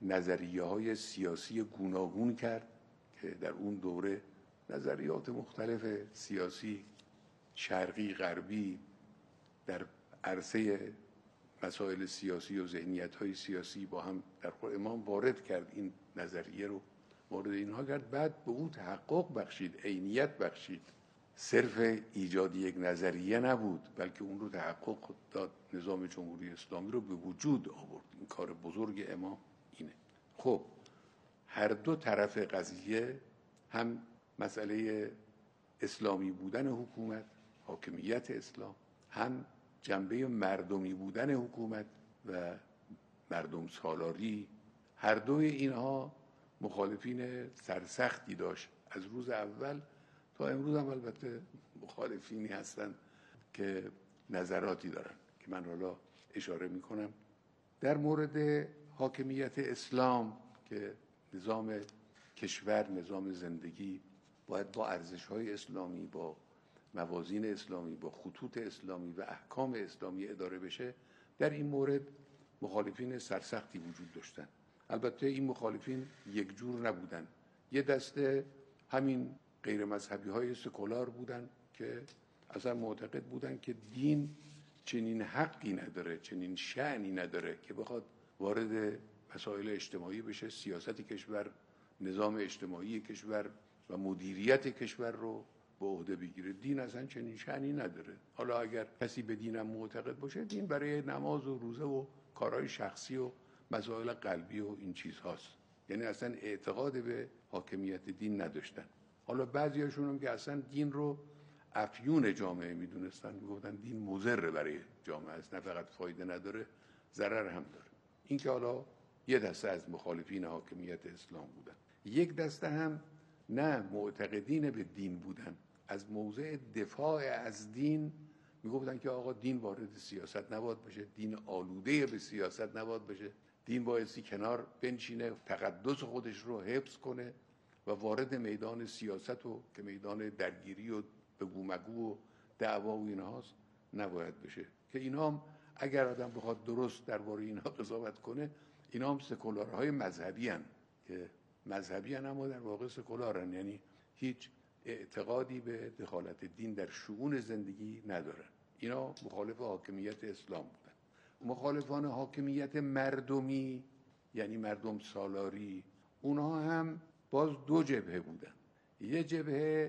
نظریه‌های سیاسی گوناگون کرد که در اون دوره نظریات مختلف سیاسی شرقی غربی در عرصه مسائل سیاسی و ذهنیت‌های سیاسی با هم در خود امام وارد کرد، این نظریه رو وارد اینها کرد، بعد به اون تحقق بخشید، عینیت بخشید. صرف ایجاد یک نظریه نبود بلکه اون رو تحقق داد، نظام جمهوری اسلامی رو به وجود آورد. این کار بزرگ امام اینه. خب هر دو طرف قضیه، هم مسئله اسلامی بودن حکومت، حاکمیت اسلام، هم جنبه مردمی بودن حکومت و مردم سالاری، هر دوی اینها مخالفین سرسختی داشت. از روز اول تا امروز هم البته مخالفینی هستن که نظراتی دارن که من حالا اشاره میکنم. در مورد حاکمیت اسلام که نظام کشور، نظام زندگی باید با ارزش‌های اسلامی، با موازین اسلامی، با خطوط اسلامی و احکام اسلامی اداره بشه، در این مورد مخالفین سرسختی وجود داشتن. البته این مخالفین یک جور نبودن. یه دسته همین غیر مذهبی های سکولار بودن که اصلا معتقد بودن که دین چنین حقی نداره، چنین شأنی نداره که بخواد وارد مسائل اجتماعی بشه، سیاست کشور، نظام اجتماعی کشور و مدیریت کشور رو به عهده بگیره. دین اصلا چنین شأنی نداره. حالا اگر کسی به دینم معتقد باشه، دین برای نماز و روزه و کارهای شخصی و مسائل قلبی و این چیزهاست. یعنی اصلا اعتقاد به حاکمیت دین نداشتن. حالا بعضیاشون هم که اصلا دین رو افیون جامعه میدونستن، میگفتن دین مضر برای جامعه است، نه فقط فایده نداره، ضرر هم داره. این که حالا یه دسته از مخالفین حاکمیت اسلام بودن. یک دسته هم نه معتقدین به دین بودن، از موضع دفاع از دین میگفتن که آقا دین وارد سیاست نباید بشه، دین آلوده به سیاست نباید بشه، دین بایستی کنار بنشینه، تقدس خودش رو حفظ کنه و وارد میدان سیاست و که میدان درگیری و بگو مگو و دعوا و اینهاست نباید بشه. که اینا هم اگر آدم بخواد درست درباره اینها قضاوت کنه، اینا هم سکولارهای مذهبی هن که مذهبی هن اما در واقع سکولارن، یعنی هیچ اعتقادی به دخالت دین در شؤون زندگی ندارن. اینا مخالف حاکمیت اسلام بودن. مخالفان حاکمیت مردمی یعنی مردم سالاری، اونها هم باز دو جبهه بودن. یه جبهه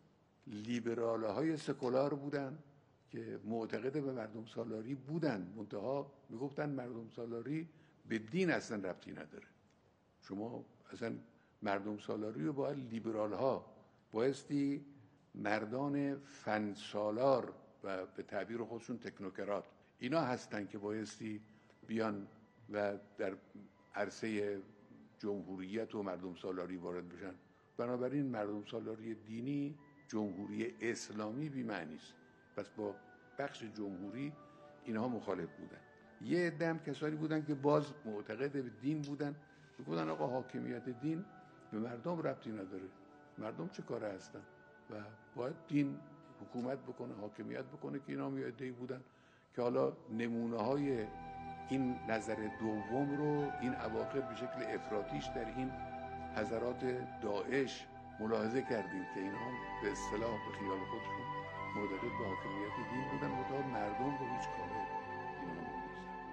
لیبرال های سکولار بودن که معتقد به مردم سالاری بودن، منتها میگفتن مردم سالاری به دین اصلا ربطی نداره. شما اصلا مردم سالاری رو باید لیبرال ها، بایستی مردان فن سالار و به تعبیر خودشون تکنوکرات، اینا هستن که بایستی بیان و در عرصه جمهوریت و مردم سالاری وارد بشن. بنابراین مردم سالاری دینی، جمهوری اسلامی بی‌معنی است. پس با بخش جمهوری اینها مخالف بودن. یه عده هم کسانی بودن که باز معتقد به دین بودن، میگفتن آقا حاکمیت دین به مردم ربطی نداره، مردم چه کاره هستن و باید دین حکومت بکنه، حاکمیت بکنه. که اینا یه عده‌ای بودن که حالا نمونه های این نظر دوم رو این اواخر به شکل افراطیش در این حضرات داعش ملاحظه کردیم که اینا هم به اصطلاح به خیال خودشون معتقد به حاکمیت دین بودن و تا مردم رو هیچ کاره اینا نمی‌دونستن.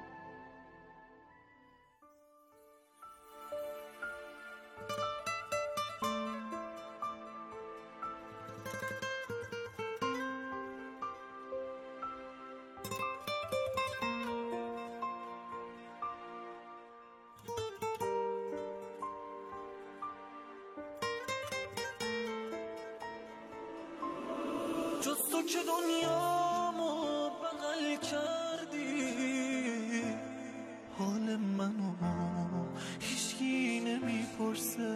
جز تو که دنیامو بغل کردی، حال منو هیچکی نمیپرسه.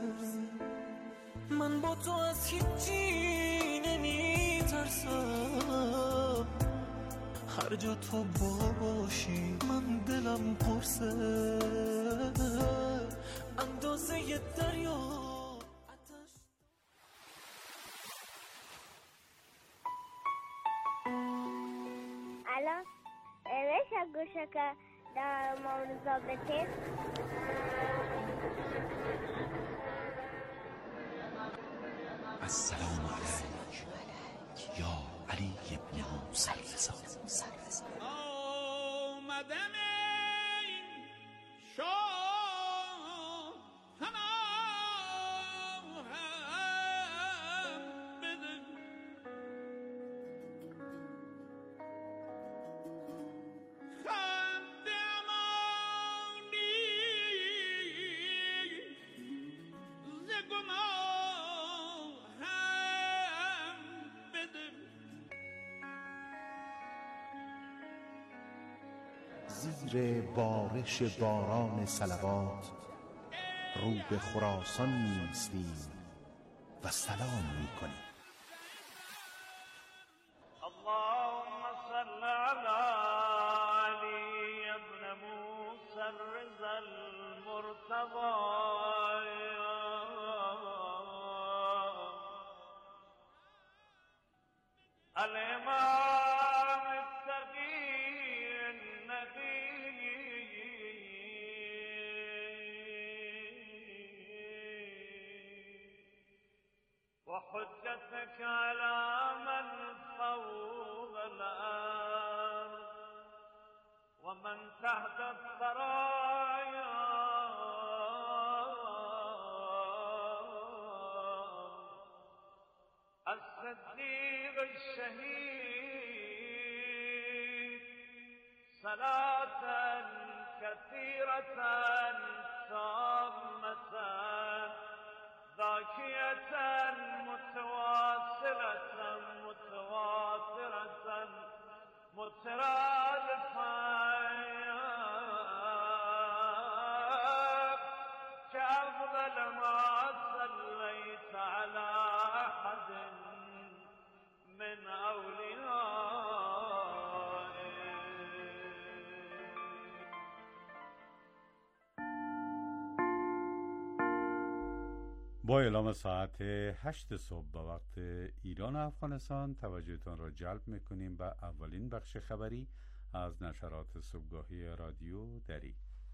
من با تو از هیچی نمیترسم، هر جا تو باشی من دلم پرسه. اندازه ی دریا الان بشه گوشه که در مورد ضابطه السلام علیک یا علی ابن موسی الرضا. آمدم ای شاه پناهم بده، خنده امانی ز گناهم بده. زیر بارش باران صلوات رو به خراسان می‌ایستیم و سلام می‌کنیم. اللهم صل على علي ابن موسى الرضا المرتضى الإمام التقي النبي وحجتك على من فوق الأرض ومن تحت الثرايا الصديق الشهيد صلاة كثيرة تامة ذاكية متواصلة متواترة مترادفة كأفضل ما صليت على أحد من أوليائك. با اعلام ساعت 8 صبح به وقت ایران و افغانستان توجهتان را جلب میکنیم به اولین بخش خبری از نشرات صبحگاهی رادیو دری.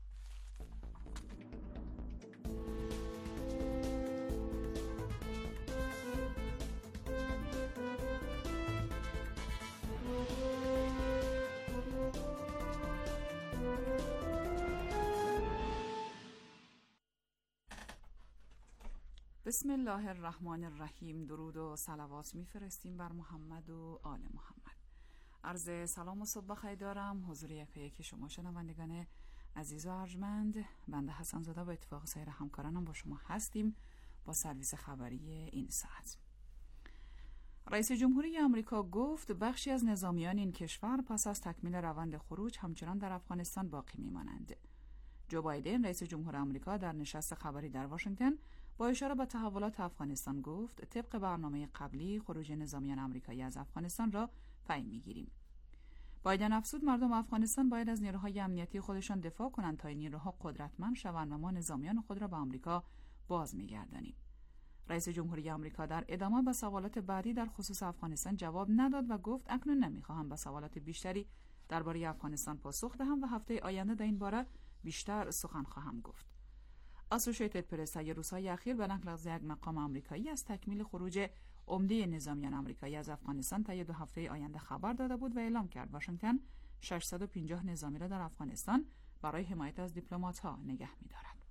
بسم الله الرحمن الرحیم. درود و صلوات میفرستیم بر محمد و آل محمد. عرض سلام و صبح بخیر دارم حضور یکی شما شنوندگان عزیز و ارجمند. بنده حسن زاده با اتفاق سایر همکارانم با شما هستیم با سرویس خبری این ساعت. رئیس جمهوری آمریکا گفت بخشی از نظامیان این کشور پس از تکمیل روند خروج همچنان در افغانستان باقی میمانند. جو بایدن رئیس جمهور آمریکا در نشست خبری در واشنگتن با اشاره به تحولات افغانستان گفت طبق برنامه قبلی خروج نظامیان آمریکایی از افغانستان را پی می‌گیریم. بایدن افزود مردم افغانستان باید از نیروهای امنیتی خودشان دفاع کنند تا این نیروها قدرتمند شوند و ما نظامیان خود را به آمریکا باز می‌گردانیم. رئیس جمهوری آمریکا در ادامه به سوالات بعدی در خصوص افغانستان جواب نداد و گفت اکنون نمی‌خواهم به سوالات بیشتری درباره افغانستان پاسخ دهم و هفته آینده در این باره بیشتر سخن خواهم گفت. اسوسییتد پرس طی روزهای اخیر به نقل از یک مقام آمریکایی از تکمیل خروج عمده نظامیان آمریکایی از افغانستان طی 2 هفته آینده خبر داده بود و اعلام کرد واشنگتن 650 نظامی را در افغانستان برای حمایت از دیپلمات‌ها نگه می‌دارد.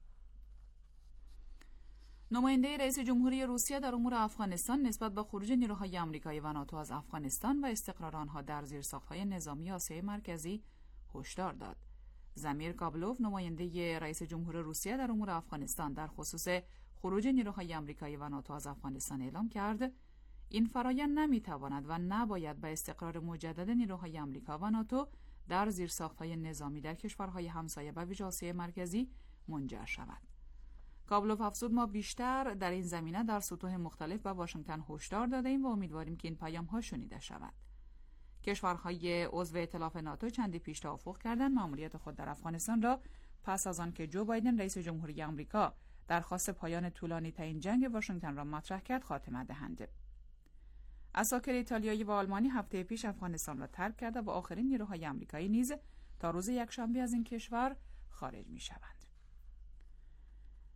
نماینده رئیس جمهوری روسیه در امور افغانستان نسبت به خروج نیروهای آمریکایی و ناتو از افغانستان و استقرار آنها در زیرساخت‌های نظامی آسیای مرکزی هشدار داد. زمیر کابلوف نماینده رئیس جمهور روسیه در امور افغانستان در خصوص خروج نیروهای آمریکایی و ناتو از افغانستان اعلام کرد این فرآیند نمیتواند و نباید به استقرار مجدد نیروهای آمریکا و ناتو در زیرساخت‌های نظامی در کشورهای همسایه و ویژه آسیای مرکزی منجر شود. کابلوف افزود ما بیشتر در این زمینه در سطوح مختلف به واشنگتن هشدار داده‌ایم و امیدواریم که این پیام‌ها شنیده شود. کشورهای عضو ائتلاف ناتو چندی پیش توافق کردند مأموریت خود در افغانستان را پس از آن که جو بایدن رئیس جمهوری آمریکا درخواست پایان طولانی ترین جنگ واشنگتن را مطرح کرد خاتمه دهند. عساکر ایتالیایی و آلمانی هفته پیش افغانستان را ترک کرده و آخرین نیروهای آمریکایی نیز تا روز یکشنبه از این کشور خارج می‌شوند.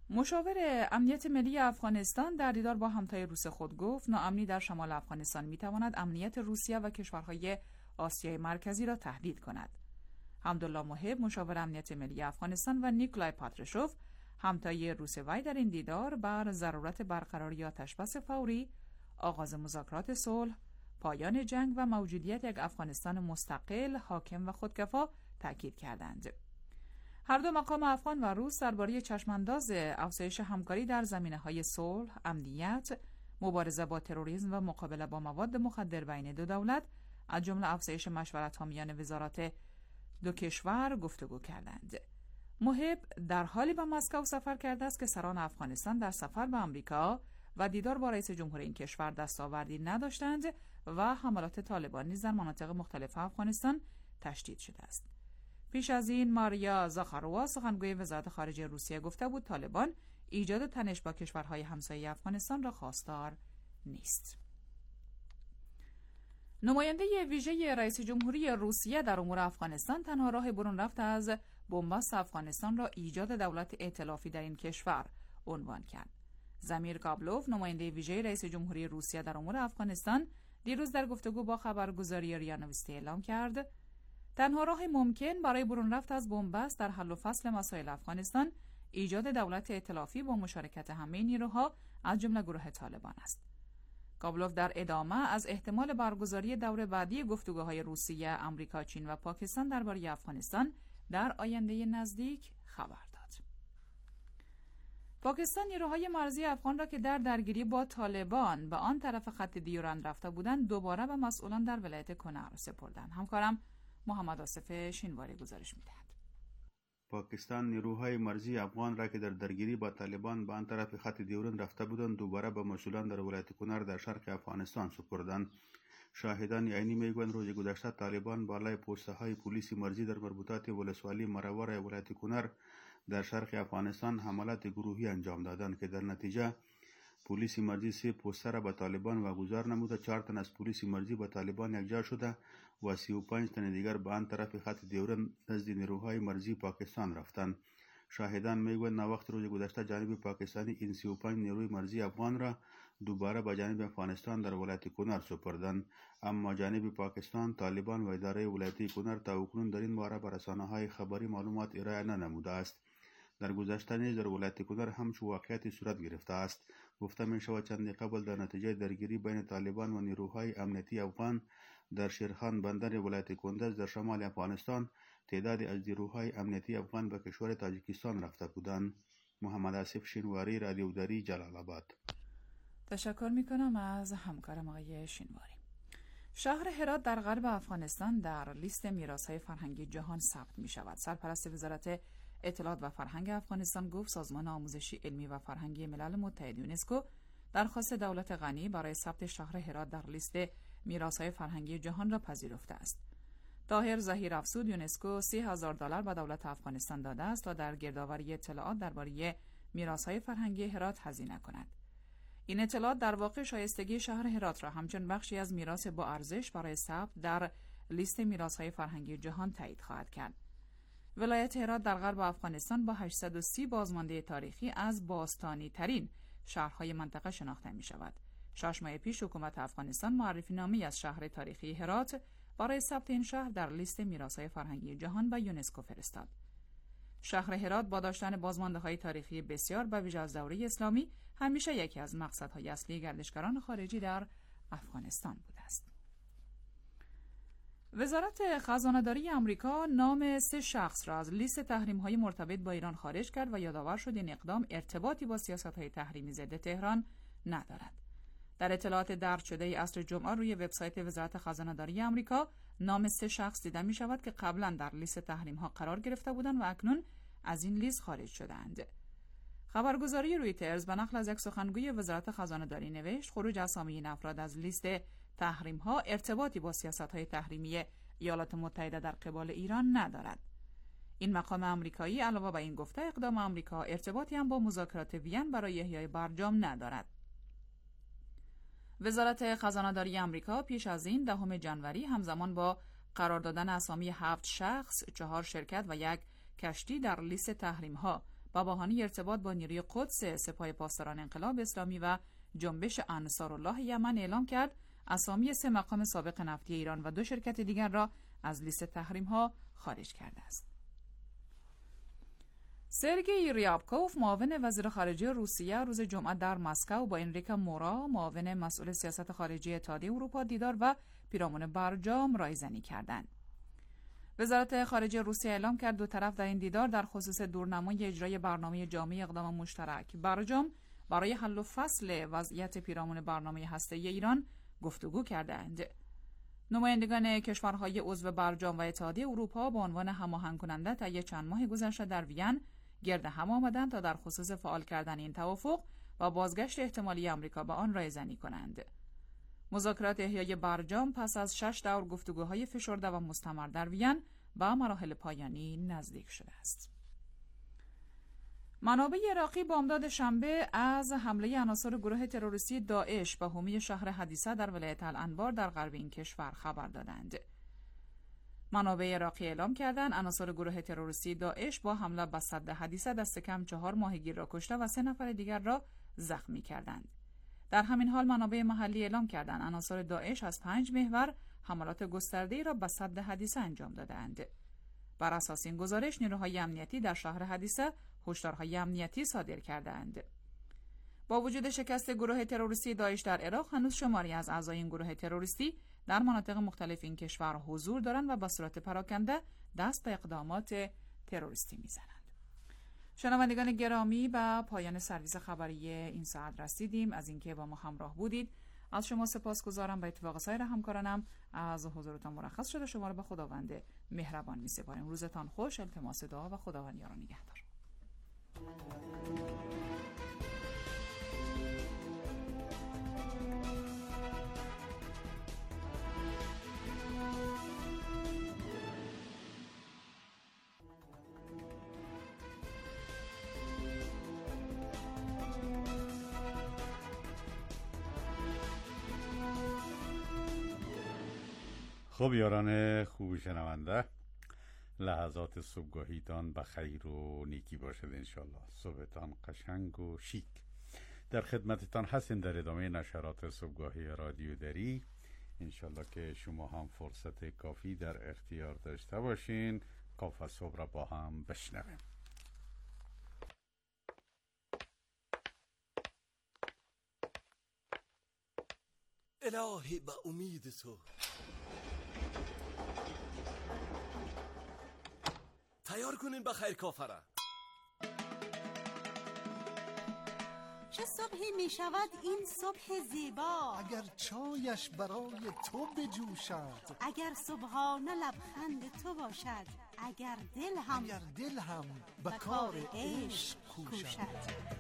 مشاور امنیت ملی افغانستان در دیدار با همتای روس خود گفت ناامنی در شمال افغانستان میتواند امنیت روسیه و کشورهای آسیای مرکزی را تهدید کند. حمدالله محب مشاور امنیت ملی افغانستان و نیکولای پاترشوف همتای روس وی در این دیدار بر ضرورت برقراری آتشبس فوری، آغاز مذاکرات صلح، پایان جنگ و موجودیت یک افغانستان مستقل، حاکم و خودکفا تاکید کردند. هر دو مقام افغان و روس درباره چشمانداز افزایش همکاری در زمینه‌های صلح، امنیت، مبارزه با تروریسم و مقابله با مواد مخدر بین دو دولت از جمله افزایش مشورت‌ها میان وزارات دو کشور گفتگو کردند. محب در حالی به مسکو سفر کرده است که سران افغانستان در سفر به آمریکا و دیدار با رئیس جمهور این کشور دستاوردی نداشتند و حملات طالبان نیز در مناطق مختلف افغانستان تشدید شده است. پیش از این ماریا زاخاروا سخنگوی وزارت خارجه روسیه گفته بود طالبان ایجاد تنش با کشورهای همسایه افغانستان را خواستار نیست. نماینده ویژه رئیس جمهوری روسیه در امور افغانستان تنها راه برون رفت از بنبست افغانستان را ایجاد دولت ائتلافی در این کشور عنوان کرد. زمیر گابلوف نماینده ویژه رئیس جمهوری روسیه در امور افغانستان دیروز در گفتگو با خبرگزاری ریا نوستی اعلام کرد تنها راه ممکن برای برون رفت از بنبست در حل و فصل مسائل افغانستان ایجاد دولت ائتلافی با مشارکت همه نیروها از جمله گروه طالبان است. گابلوف در ادامه از احتمال برگزاری دور بعدی گفتگوهای روسیه، آمریکا، چین و پاکستان درباره افغانستان در آینده نزدیک خبر داد. پاکستان نیروهای مرزی افغان را که در درگیری با طالبان به آن طرف خط دیورند رفته بودند دوباره به مسئولان در ولایت کنر سپردند. همکارم محمد آصف شینواری گزارش می‌دهد. پاکستان نیروهای مرزی افغان را که در درگیری با طالبان به آن طرف خط دیورند رفته بودند دوباره به مسئولان در ولایت کنر در شرق افغانستان سپردند. شاهدان عینی میگویند روز گذشته طالبان بالای پوسته‌های پلیس مرزی در مربوطات ولسوالی مرور ولایت کنر در شرق افغانستان حملات گروهی انجام دادند که در نتیجه پلیس مرزی 3 پوسته را به طالبان واگذار نموده، 4 تن از پلیس مرزی به طالبان یکجا شده و 35 تن دیگر به آن طرف خط دیورند نزد نیروهای مرزی پاکستان رفتند. شاهدان میگویند وقت روز گذشته جانب پاکستانی این 35 نیروی مرزی افغان را دوباره به جانب افغانستان در ولایت کنر سپردند، اما جانب پاکستان طالبان و اداره ولایت کنر تا اکنون در این باره به رسانه‌های خبری معلومات ارائه ننموده است. در گذشته نیز در ولایت کنر همچو واقعیتی صورت گرفته است. گفته می شود چندی قبل در نتیجه درگیری بین طالبان و نیروهای امنیتی افغان در شیرخان بندر ولایت کندز در شمال افغانستان تعدادی از نیروهای امنیتی افغان به کشور تاجیکستان رفته بودند. محمد آصف شینواری، رادیو دری، جلال آباد. تشکر می کنم از همکارم آقای شینواری. شهر هرات در غرب افغانستان در لیست میراث‌های فرهنگی جهان ثبت می شود. سرپرست وزارت اطلاعات و فرهنگ افغانستان گفت سازمان آموزشی علمی و فرهنگی ملل متحد یونسکو درخواست دولت غنی برای ثبت شهر هرات در لیست میراث‌های فرهنگی جهان را پذیرفته است. طاهر ظهیر افزود یونسکو $30,000 به دولت افغانستان داده است تا در گردآوری اطلاعات درباره میراث‌های فرهنگی هرات هزینه کند. این اطلاعات در واقع شایستگی شهر هرات را همچون بخشی از میراث با ارزش برای ثبت در لیست میراث‌های فرهنگی جهان تایید خواهد کرد. ولایت هرات در غرب افغانستان با 830 بازمانده تاریخی از باستانی ترین شهرهای منطقه شناخته می شود. 6 ماه پیش حکومت افغانستان معرفی نامه‌ای از شهر تاریخی هرات برای ثبت این شهر در لیست میراث‌های فرهنگی جهان به یونسکو فرستاد. شهر هرات با داشتن بازمانده‌های تاریخی بسیار به ویژه از دوره اسلامی همیشه یکی از مقصدهای اصلی گردشگران خارجی در افغانستان بوده است. وزارت خزانه‌داری آمریکا نام 3 شخص را از لیست تحریم‌های مرتبط با ایران خارج کرد و یادآور شد این اقدام ارتباطی با سیاست‌های تحریمی ضد تهران ندارد. در اطلاعات درج شده عصر جمعه روی وبسایت وزارت خزانه‌داری آمریکا نام 3 شخص دیده می شود که قبلا در لیست تحریم‌ها قرار گرفته بودند و اکنون از این لیست خارج شدند. خبرگزاری رویترز به نقل از یک سخنگوی وزارت خزانه‌داری نوشت خروج اسامی این افراد از لیست تحریم‌ها ارتباطی با سیاست‌های تحریمی ایالات متحده در قبال ایران ندارد. این مقام آمریکایی علاوه بر این گفته اقدام آمریکا ارتباطی هم با مذاکرات وین برای احیای برجام ندارد. وزارت خزانه‌داری آمریکا پیش از این 10 ژانویه همزمان با قرار دادن اسامی 7 شخص، 4 شرکت و 1 کشتی در لیست تحریم‌ها با بهانه ارتباط با نیروی قدس سپاه پاسداران انقلاب اسلامی و جنبش انصارالله یمن اعلام کرد اسامی 3 مقام سابق نفتی ایران و 2 شرکت دیگر را از لیست تحریم‌ها خارج کرده است. سرگئی ریابکوف معاون وزیر خارجه روسیه روز جمعه در مسکو با انریکا مورا معاون مسئول سیاست خارجی اتحادیه اروپا دیدار و پیرامون برجام رایزنی کردند. وزارت خارجه روسیه اعلام کرد 2 طرف در این دیدار در خصوص دورنمای اجرای برنامه جامع اقدام مشترک برجام برای حل و فصل وضعیت پیرامون برنامه هسته‌ای ایران گفتگو کردند. نمایندگان کشورهای عضو برجام و اتحادیه اروپا به عنوان هماهنگ کننده طی چند ماه گذشته در وین گرد هم آمدند تا در خصوص فعال کردن این توافق و بازگشت احتمالی آمریکا به آن رایزنی کنند. مذاکرات احیای برجام پس از 6 دور گفتگوهای فشرده و مستمر در وین به مراحل پایانی نزدیک شده است. منابع عراقی بامداد شنبه از حمله عناصر گروه تروریستی داعش به حومه شهر حدیثه در ولایت الانبار در غرب این کشور خبر دادند. منابع عراقی اعلام کردند عناصر گروه تروریستی داعش با حمله به سد حدیثه دست کم 4 ماهیگیر را کشته و 3 نفر دیگر را زخمی کردند. در همین حال منابع محلی اعلام کردند عناصر داعش از 5 محور حملات گسترده‌ای را به سد حدیثه انجام دادند. بر اساس این گزارش نیروهای امنیتی در شهر حدیثه هشدارهای امنیتی صادر کردند. با وجود شکست گروه تروریستی داعش در عراق هنوز شماری از اعضای این گروه تروریستی در مناطق مختلف این کشور حضور دارند و با صورت پراکنده دست به اقدامات تروریستی میزنند. شنوندگان گرامی، به پایان سرویس خبری این ساعت رسیدیم. از اینکه با ما همراه بودید از شما سپاسگزارم. به اتفاق سایر همکارانم از حضورتان مرخص شده شما را به خداوند مهربان می‌سپاریم. روزتان خوش. التماس دعا و خداوند یار و نگهدار. خب یاران خوب شنونده، لحظات صبحگاهیتان به خیر و نیکی باشد انشالله. صبحتان قشنگ و شیک. در خدمتتان هستیم در ادامه نشرات صبحگاهی رادیو دری. انشالله که شما هم فرصت کافی در اختیار داشته باشین. کاف صبح را با هم بشنویم. الهی به امید تو تیار کنین بخیر کافره. چه صبحی می شود این صبح زیبا، اگر چایش برای تو بجوشد، اگر صبحانه لبخند تو باشد، اگر دل هم به کار عشق کوشد.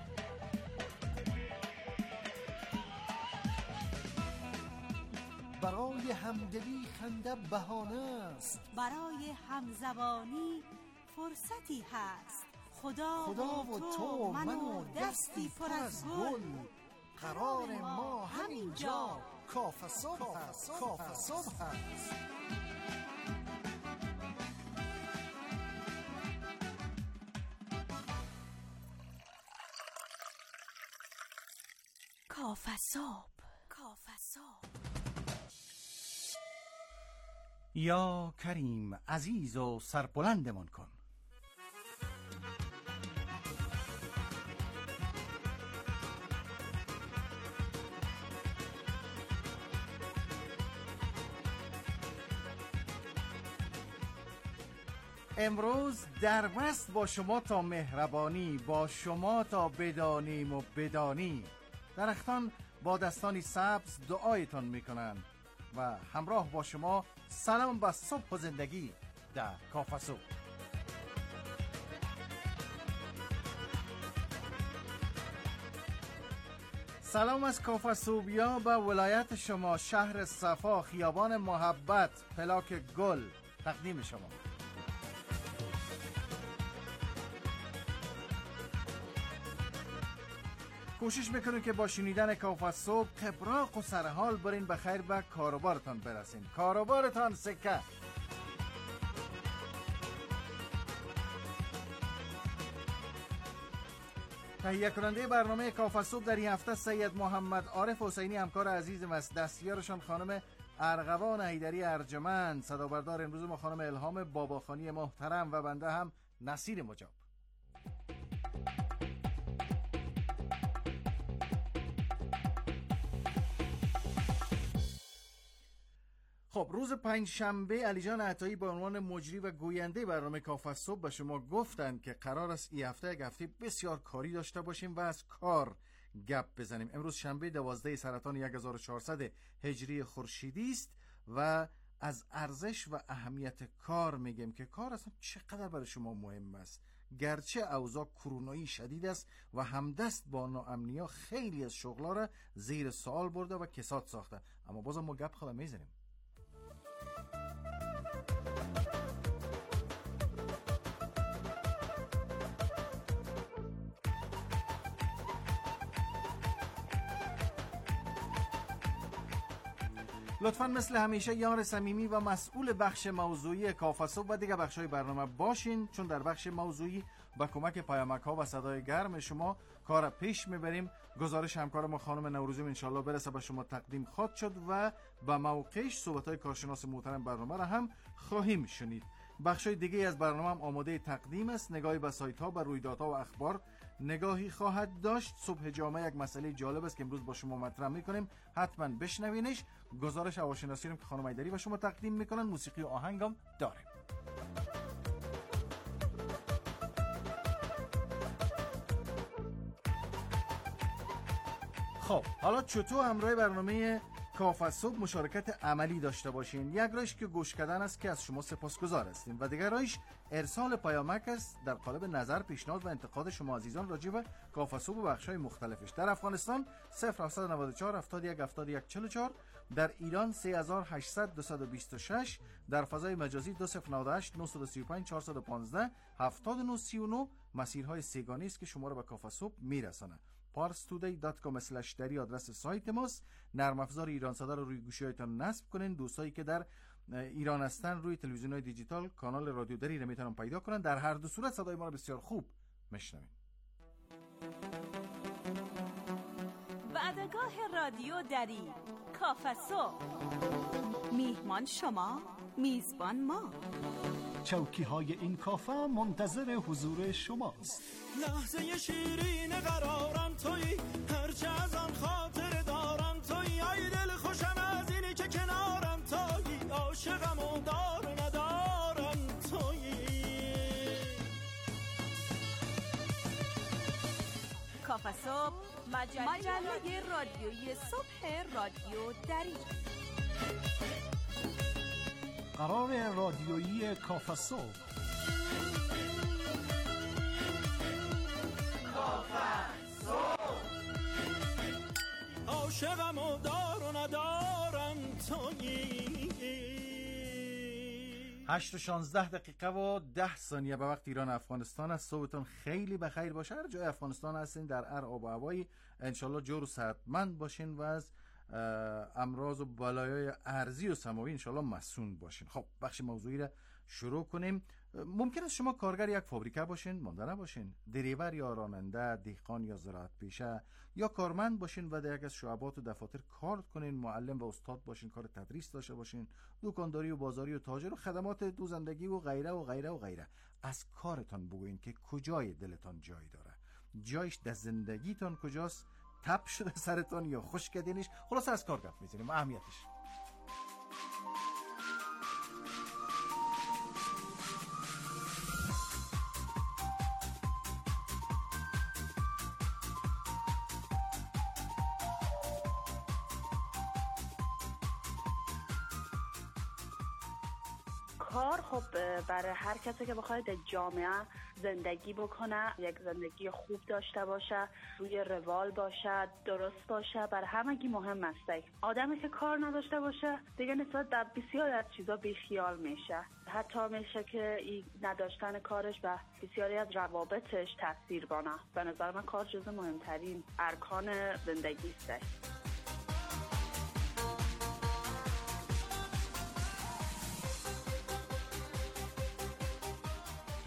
برای همدلی خنده بهانه است، برای همزبانی فرصتی هست. خدا و تو من و دستی پر از گل، قرار ما همینجا کاف صبح است. کاف صبح است. کاف صبح. کاف صبح. یا کریم عزیز و سربلندمان کن. امروز در وصل با شما تا مهربانی، با شما تا بدانیم و بدانی. درختان با دستانی سبز دعایتان میکنند و همراه با شما سلام به صبح و زندگی در کاف صبح. سلام از کاف صبحیا به ولایت شما، شهر صفا، خیابان محبت، پلاک گل تقدیم شما. کوشش میکنیم که با شنیدن کاف صبح قبراق و سرحال برین بخیر به کاروبارتان برسین. کاروبارتان سکه. تهیه کننده برنامه کافه صبح در این هفته سید محمد عارف حسینی، همکار عزیزم است. دستیارشان خانم ارغوان حیدری ارجمند. صدابردار امروز ما خانم الهام باباخانی محترم و بنده هم نصیر مجاب. خب، روز پنجشنبه علی جان عطایی به عنوان مجری و گوینده برنامه کافه صبح به شما گفتند که قرار است این هفته یک هفته بسیار کاری داشته باشیم و از کار گپ بزنیم. امروز شنبه 12 سرطان 1400 هجری خورشیدی است و از ارزش و اهمیت کار میگیم که کار اصلا چقدر برای شما مهم است. گرچه اوضاع کرونایی شدید است و همدست با ناامنی‌ها خیلی از شغل‌ها را زیر سوال برده و کساد ساخته، اما بازم ما گپ خلا میزنیم. لطفاً مثل همیشه یار صمیمی و مسئول بخش موضوعی کافه صبح و دیگه بخش‌های برنامه باشین، چون در بخش موضوعی با کمک پیامک‌ها و صدای گرم شما کار پیش میبریم. گزارش همکار ما خانم نوروزی انشالله برسه به شما تقدیم خواهد شد و با موقعش صحبت‌های کارشناس محترم برنامه را هم خواهیم شنید. بخش‌های دیگه از برنامه هم آماده تقدیم است. نگاهی به سایت‌ها و رویدادها و اخبار نگاهی خواهد داشت. صبح جامعه یک مسئله جالب است که امروز با شما مطرح می‌کنیم، حتما بشنوینش. گزارش هواشناسی رو که خانم حیدری و شما تقدیم می‌کنن، موسیقی و آهنگم داریم. خب، حالا چطور همراه برنامه کافه صبح مشارکت عملی داشته باشین؟ یک راهش که گوش کردن است که از شما سپاسگزار هستیم و دیگر راهش ارسال پیامک است در قالب نظر، پیشنهاد و انتقاد شما عزیزان راجع به کافه صبح و بخش‌های مختلفش. در افغانستان 0794 71 71 44، در ایران 3800 226، در فضای مجازی 2098 935 415 7939 مسیرهای سه‌گانه است که شما را به کافه صبح میرسانه. parstoday.com/dari آدرس سایت ماست. نرم افزار ایران صدا رو روی گوشی‌هایتان نصب کنین. دوستایی که در ایران هستن روی تلویزیون‌های دیجیتال کانال رادیو دری رو میتونن پیدا کنن. در هر دو صورت صدای ما رو بسیار خوب میشنوین. وعدگاه رادیو دری، کافه صبح. میهمان شما، میزبان ما. چوکی‌های این کافه منتظر حضور شماست. لحظه شیرین قرارم تویی، هرچه از آن خاطر دارم تویی. ای دل خوشم از اینی که کنارم تویی، عاشقم و دار و ندارم تویی. کافه صبح، مجله رادیویی صبح رادیو دری. قرار رادیویی کافه صبح. عاشقم و دار و ندارم تویی. 8:16 و 10 ثانیه به وقت ایران افغانستان است. صبحتون خیلی بخیر باشه. هر جای افغانستان هستین، در هر آب و هوایی انشالله جور و صحتمند باشین و از امراض و بلایای ارضی و سماوی انشالله مسون باشین. خب، بخش موضوعی را شروع کنیم. ممکن است شما کارگر یک فابریکه باشین، مانده نباشین، دریور یا راننده، دهقان یا زراعت پیشه، یا کارمند باشین و در یک از شعبات و دفاتر کار کنین، معلم و استاد باشین، کار تدریس داشته باشین، دکانداری و بازاری و تاجر و خدمات دوزندگی و غیره و غیره و غیره. از کارتان بگوین که کجای دلتان جای داره، جایش در زندگیتان کجاست، تپ شده سرتان یا خوش کردینش. خلاص از کار گپ میزنیم، اهمیتش. کار خب برای هر کسی که بخواد در جامعه زندگی بکنه، یک زندگی خوب داشته باشه، روی روال باشه، درست باشه، برای همگی مهم است. آدمی که کار نداشته باشه دیگه نسبت به بسیاری از چیزا بیخیال میشه. حتی میشه که این نداشتن کارش به بسیاری از روابطش تاثیر بانه. به نظر من کار جزو مهمترین ارکان زندگی است.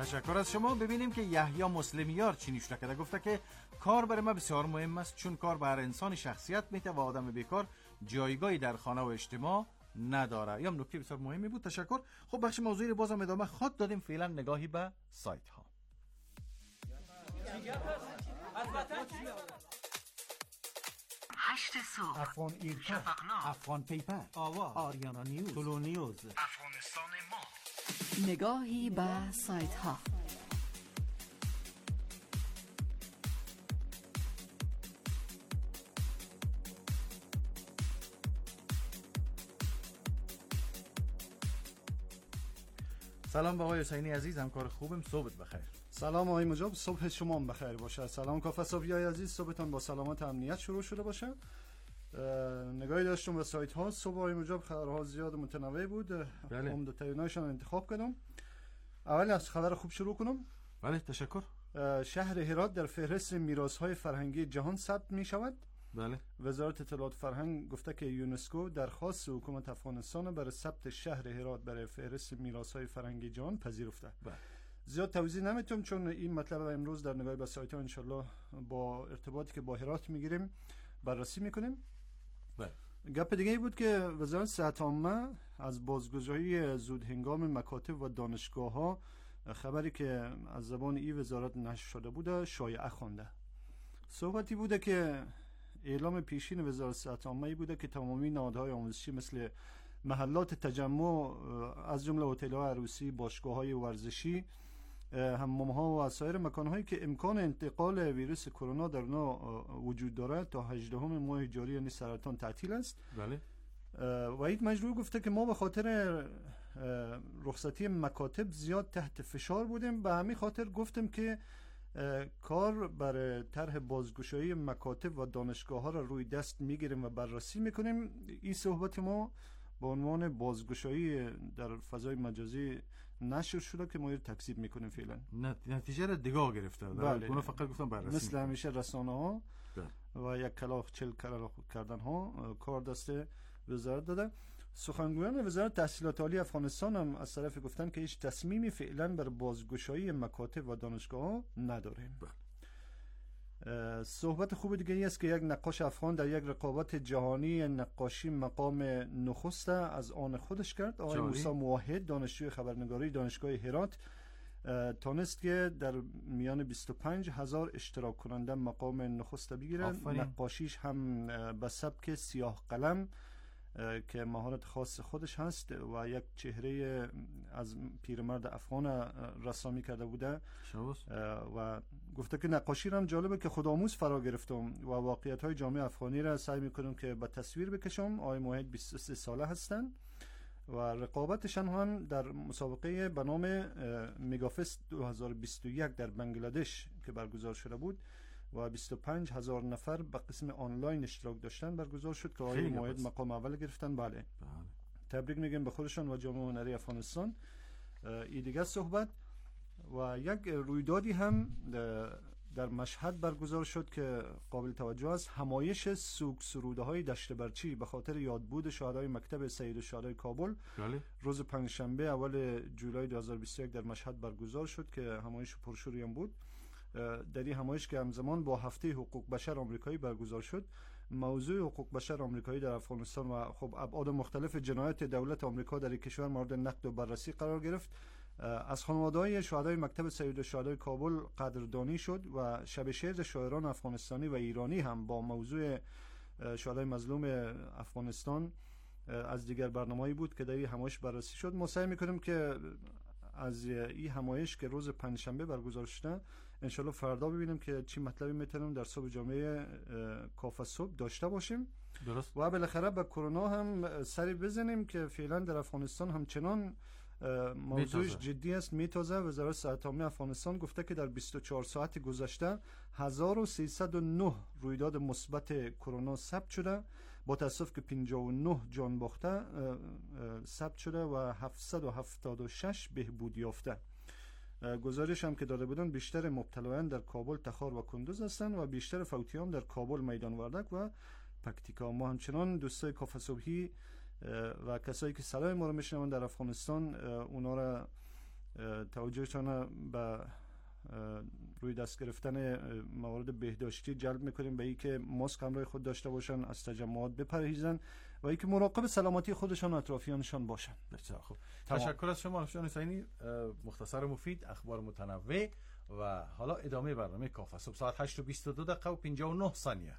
تشکر از شما. ببینیم که یحیی مسلمیار چی نوشته کرده. گفته که کار برای ما بسیار مهم است، چون کار بر انسان شخصیت میده و آدم بیکار جایگاهی در خانه و اجتماع نداره. یا نکته بسیار مهمی بود. تشکر. خب بخش موضوعی رو بازم ادامه خواهد دادیم. فعلا نگاهی به سایت ها. هشت صبح، افغان ایرکا، شفقنامه، افغان پیپر، آواز، آریانا نیوز، طلو نیوز، افغانستان ما. نگاهی به سایت ها. سلام به آقای حسینی عزیز، همکار خوبم. صبحت بخیر. سلام آقای مجاب، صبح شما هم بخیر باشه. سلام کافه صبحی عزیز، صبحتان با سلامت امنیت شروع شده باشه. نگاهی داشتم به سایت ها. صبح آقای مجاب خبرها زیاد متنوع بود. عمده‌تریناشون انتخاب کردم. اول از خبر خوب شروع کنم. بله تشکر. شهر هرات در فهرست میراث‌های فرهنگی جهان ثبت می شود. بله. وزارت اطلاعات فرهنگ گفته که یونسکو درخواست حکومت افغانستان برای ثبت شهر هرات برای فهرست میراث‌های فرهنگی جهان پذیرفته. بله. زیاد توضیح نمیتونم چون این مطلب امروز در نگاه به سایت ها انشالله با ارتباطی که با هرات میگیریم بررسی میکنیم. بله. گپ دیگه ای بود که وزارت صحت عامه از بازگشایی زود هنگام مکاتب و دانشگاه ها، خبری که از زبان این وزارت نشر شده بوده، شایعه خوانده. صحبتی بوده که اعلام پیشین وزارت صحت عامه بوده که تمامی نهادهای آموزشی مثل محلات تجمع از جمله هتل‌های عروسی، باشگاه‌های ورزشی، حمام‌ها و سایر مکان‌هایی که امکان انتقال ویروس کرونا در آنها وجود دارد تا 18 ماه جاری یعنی سرطان تعطیل است. بله. وحید مجروح گفته که ما به خاطر رخصتی مکاتب زیاد تحت فشار بودیم، به همین خاطر گفتیم که کار برای طرح بازگشایی مکاتب و دانشگاه‌ها را روی دست میگیریم و بررسی میکنیم. این صحبت ما با عنوان بازگشایی در فضای مجازی نشر شده که ما تکذیب میکنیم. فعلا نتیجه را دیگه گرفته. بله. اون فقط گفتم بررسی مثل میکنیم. همیشه رسانه ها و یک کلاغ 40 کلاغ کردن ها کار دست وزارت داده. سخنگویان وزارت تحصیلات عالی افغانستان هم از طرف گفتن که هیچ تصمیمی فعلا بر بازگشایی مکاتب و دانشگاه ها نداریم. صحبت خوب دیگه ای است که یک نقاش افغان در یک رقابت جهانی نقاشی مقام نخست از آن خودش کرد. آقای موسی موحد، دانشجوی خبرنگاری دانشگاه هرات، تانست که در میان 25,000 اشتراک کننده مقام نخست بگیرند. نقاشیش هم به سبک سیاه قلم که مهارت خاص خودش هست و یک چهره از پیرمرد افغان رسامی کرده بوده و گفته که نقاشی هم جالبه که خودآموز فرا گرفتم و واقعیت های جامعه افغانی را سعی میکنم که به تصویر بکشم. آقای موحد 23 ساله هستند و رقابتشان هم در مسابقه به نام میگافست 2021 در بنگلادش که برگزار شده بود و 25,000 نفر به قسم آنلاین اشتراک داشتن برگزار شد که آقای موحد مقام اول گرفتن. بله. تبریک میگم به خودشان و جامعه هنری افغانستان. این دیگه صحبت و یک رویدادی هم در مشهد برگزار شد که قابل توجه است. همایش سوگ سروده های دشت برچی به خاطر یادبود شهدای مکتب سید الشهدای کابل روز پنجشنبه اول جولای 2021 در مشهد برگزار شد که همایش پرشوری هم بود. در این همایش که همزمان با هفته حقوق بشر آمریکایی برگزار شد، موضوع حقوق بشر آمریکایی در افغانستان و خب ابعاد مختلف جنایت دولت آمریکا در کشور مورد نقد و بررسی قرار گرفت. از خانواده‌های شهدای مکتب سید الشهدای کابل قدردانی شد و شب شعر شاعران افغانستانی و ایرانی هم با موضوع شهدای مظلوم افغانستان از دیگر برنامه‌ای بود که در این همایش بررسی شد. ما سعی می‌کنیم که از این همایش که روز پنجشنبه برگزار شده انشالله فردا ببینیم که چی مطلبی میتونیم در صبح جامعه کافه صبح داشته باشیم. درست. و بالاخره به کرونا هم سری بزنیم که فعلا در افغانستان همچنان موضوعش جدی است، میتازه. وزارت صحت عامه افغانستان گفته که در 24 ساعت گذشته 1309 رویداد مثبت کرونا ثبت شده، با تاسف که 59 جان باخته ثبت شده و 776 بهبود یافته. گزارش هم که داده بودن بیشتر مبتلایان در کابل، تخار و کندوز هستند و بیشتر فوتیان در کابل، میدان وردک و پکتیکا. ما همچنان دوستای کافه صبحی و کسایی که صدای ما رو میشنون در افغانستان اونا را توجهتان به روی دست گرفتن موارد بهداشتی جلب میکنیم، به اینکه ماسک همراه خود داشته باشن، از تجمعات بپرهیزن و اینکه مراقب سلامتی خودشان و اطرافیانشان باشن. بسیار خوب. تشکر از شما رفشان حسینی، مختصر و مفید، اخبار متنوع. و حالا ادامه برنامه کافه صبح ساعت 8:22 و 59 ثانیه.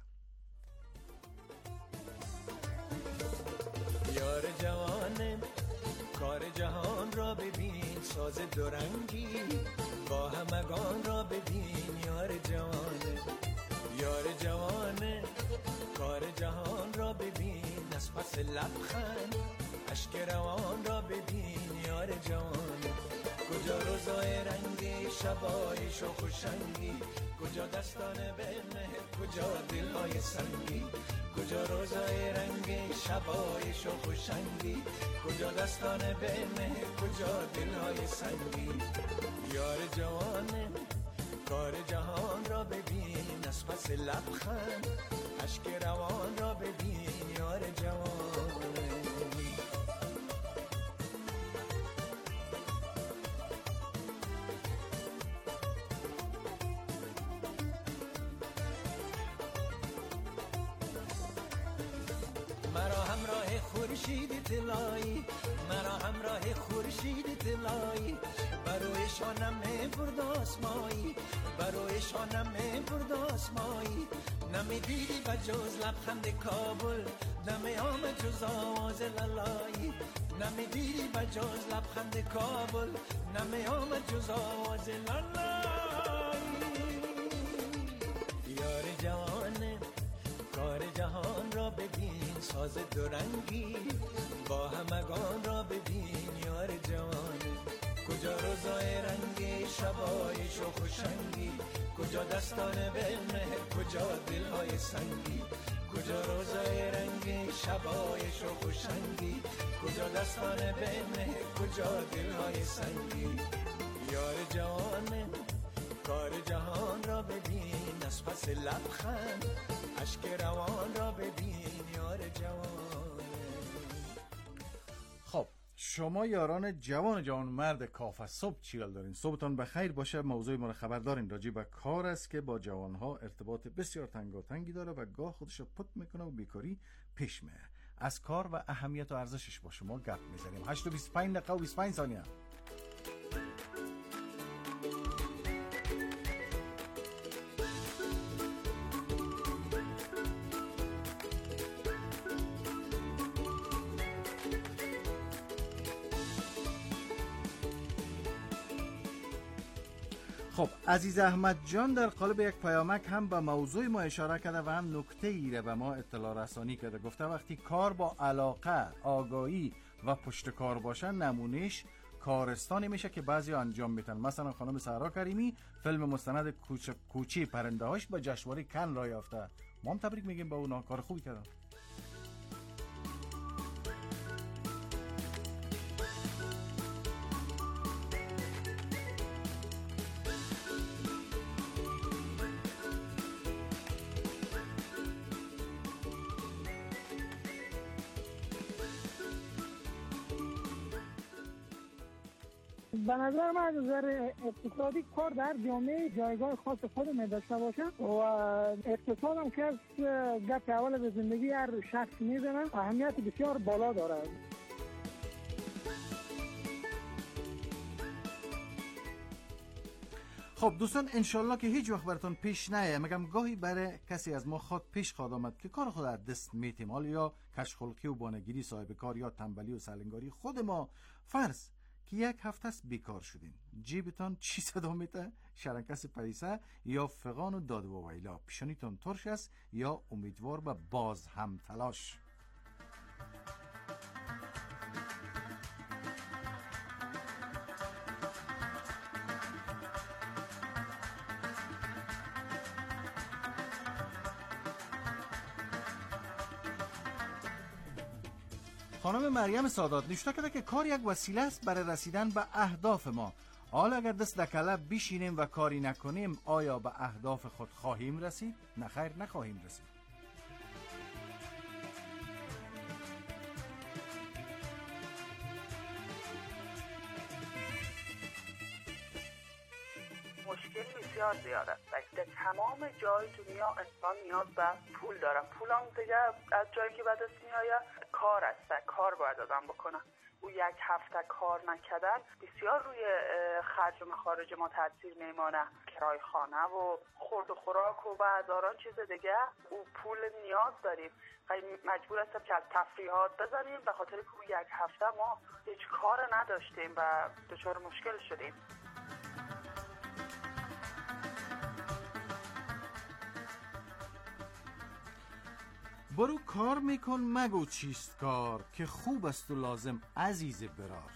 یار جوانه کار جهان را ببین، ساز دورنگی با همگان را ببین. یار جوانه یار جوانه کار جهان را ببین، از پس لبخند اشک روان را ببین. یار جوانه کجا روزای رنگی، شبای شوخ و شنگی، کجا دستان به مهر، کجا دلهای سنگی. کجا روزای رنگی، شبای شوخ و شنگی، کجا دستان به مهر، کجا دلهای سنگی. یار جوانه کار جهان را ببین، از پس لبخند اشک روان را ببین. یار جوانه مرا همراه خورشید طلایی، مرا همراه خورشید طلایی، بروی شانم برد آسمایی، بروی شانم برد آسمایی. نمیدیدی بجز لبخند کابل، نمی آمد جز آواز لالایی. نمیدیدی بجز لبخند کابل، نمی آمد جز آواز لالایی. یار جوانه کار جهان را ببین، ساز دورنگی با همگان را ببین. یار جوانه کجا روزای رنگی، شبای شوخ و شنگی، کجا دستان به مهر، کجا دلهای سنگی. کجا روزای رنگی، شبای شوخ و شنگی، کجا دستان به مهر، کجا دلهای سنگی. یار جوانه کار جهان را ببین، از پس لبخند اشک روان را ببین. یار جوانه. خب شما یاران جوان مرد کافه صبح چیال دارین؟ صبحتان بخیر باشه. موضوع ما رو خبر دارین راجع به کار است که با جوانها ارتباط بسیار تنگاتنگی داره و گاه خودش رو پت میکنه و بیکاری پیش میره. از کار و اهمیت و ارزشش با شما گپ میزنیم. 8:25 و 25 ثانیه. خب عزیز احمد جان در قالب یک پیامک هم به موضوع ما اشاره کرده و هم نکته ای را به ما اطلاع رسانی کرده. گفته وقتی کار با علاقه، آگاهی و پشت کار باشه، نمونهش کارستانی میشه که بعضی انجام میتن. مثلا خانم سهرا کریمی فیلم مستند کوچی پرنده هاش به جشنواره کن راه یافته. ما هم تبریک میگیم به اونا، کار خوبی کردن. به نظر من از نظر اقتصادی کار در جامعه جایگاه خاص خود می داشته باشه و اقتصاد هم که از گپ اول به زندگی هر شخص میزنه اهمیت بسیار بالا داره. خب دوستان انشالله که هیچ وقت براتون پیش نیه، مگم گاهی برای کسی از ما پیش خواد آمد که کار خود از دست میتیم، حالا یا کشخلقی و بانگیری صاحب کار یا تنبلی و سلنگاری. خود ما فرض که یک هفته است بیکار شدین، جیبتان چی صدا میته؟ شرنکس پریسه یا فغان و داد و ویلا، پیشانیتان ترش است یا امیدوار به باز هم تلاش. خانم مریم سادات نشته کرده که کار یک وسیله است برای رسیدن به اهداف ما. حالا اگر دست در کلب بشینیم و کاری نکنیم آیا به اهداف خود خواهیم رسید؟ نه خیر، نخواهیم رسید. مشکل بسیار زیاد است. در تمام جای دنیا انسان نیاز به پول داره. پول هم دیگه از جایی که به دست میآید کار است، کار باید آدم بکنه. او یک هفته کار نکردن بسیار روی خرج و مخارج ما تاثیر میمانه. کرای خانه و خورد و خوراک و هزاران چیز دیگه، او پول نیاز داریم. مجبور هستم که از تفریحات بزنیم به خاطر که یک هفته ما هیچ کار نداشتیم و دچار مشکل شدیم. برو کار میکن مگو چیست کار، که خوب است و لازم عزیز برار.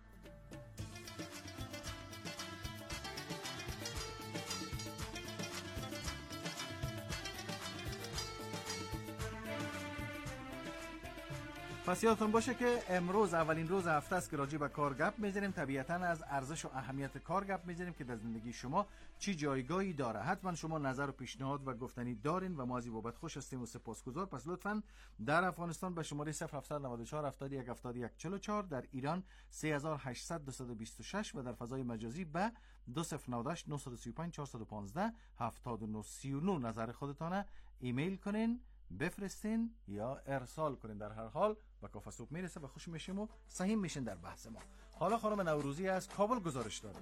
پس یادتون باشه که امروز اولین روز هفته است که راجع به کار گپ میزنیم. طبیعتاً از ارزش و اهمیت کار گپ میزنیم که در زندگی شما چی جایگاهی داره. حتما شما نظر و پیشنهاد و گفتنی دارین و ما از این بابت خوش هستیم و سپاسگزار. پس لطفاً در افغانستان به شماره 0794 71 71 44، در ایران 3800 226 و در فضای مجازی به 2098 935 415 7939 نظر خودتانه ایمیل کنین، بفرستین یا ارسال کنین. در هر حال به کافه صبح میرسه و خوش میشیم و سهیم میشین در بحث ما. حالا خانم نوروزی از کابل گزارش داره.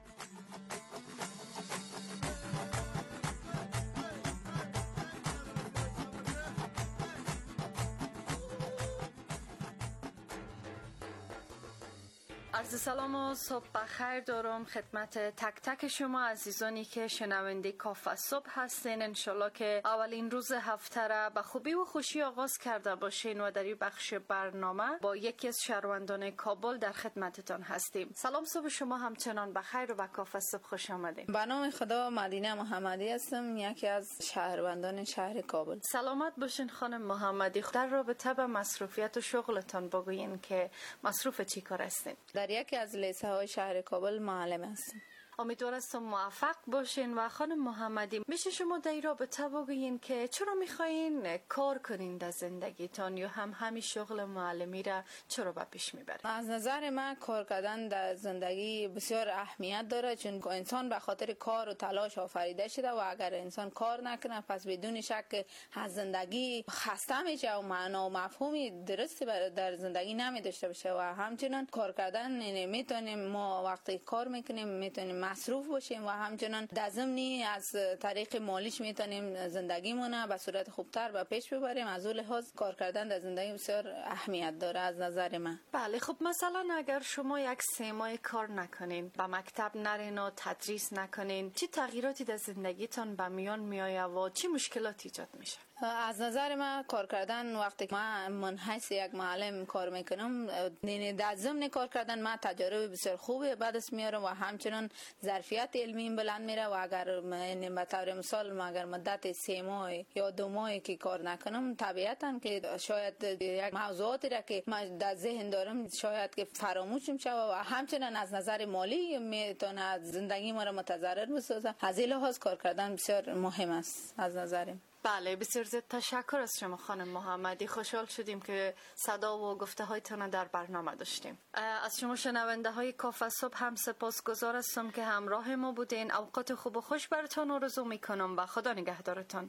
عرض سلام و صبح بخیر دارم خدمت تک تک شما عزیزانی که شنونده کافه صبح هستین. انشالله که اولین روز هفته را به خوبی و خوشی آغاز کرده باشین و در این بخش برنامه با یکی از شهروندان کابل در خدمتتان هستیم. سلام صبح شما همچنان بخیر و به کافه صبح خوش آمدین. به نام خدا مدینه محمدی هستم، یکی از شهروندان شهر کابل. سلامت باشین خانم محمدی. در رابطه با مصروفیت و شغلتان بگوین که مصروف چی کار هستین؟ در یکی از لیسه های شهر کابل معلم هستم. امیدوارم موفق باشین. و خانم محمدی میشه شما در رابطه بگوین که چرا میخواین کار کنین در زندگیتان یا همین شغل معلمی را چرا به پیش میبرین؟ از نظر من کار کردن در زندگی بسیار اهمیت داره، چون انسان به خاطر کار و تلاش آفریده شده و اگر انسان کار نکنه پس بدون شک از زندگی خسته میشه و معنا و مفهومی درستی در زندگی نمیداشته باشه. و همچنین کار کردن میتونیم ما وقتی کار میکنیم میتونیم مصروف باشیم و همچنان در ضمن از طریق مالیش میتونیم زندگیمون به صورت خوبتر به پیش ببریم. از اون لحاظ کار کردن در زندگی بسیار اهمیت داره از نظر من. بله خب مثلا اگر شما یک 3 ماه کار نکنین، به مکتب نرین و تدریس نکنین، چه تغییراتی در زندگیتان به میان میآید و چه مشکلاتی ایجاد میشه؟ از نظر من کار کردن وقتی من منحیث یک معلم کار میکنم، در ضمن کار کردن من تجربه بسیار خوبی به دست میارم و همچنان ظرفیت علمی بلند میره. و اگر به طور مثال اگر مدت 3 ماه یا 2 ماه که کار نکنم، طبیعتا که شاید یک موضوعاتی را که من در ذهن دارم شاید که فراموش میشه و همچنان از نظر مالی میتونه زندگی ما را متضرر بسازه. از این لحاظ کار کردن بسیار مهم است از نظرم. بله بسیار زیاد تشکر از شما خانم محمدی. خوشحال شدیم که صدا و گفته هایتان در برنامه داشتیم. از شما شنونده های کافه صبح هم سپاسگزار هستم که همراه ما بودین. اوقات خوب و خوش براتون آرزو میکنم و خدا نگهدارتان.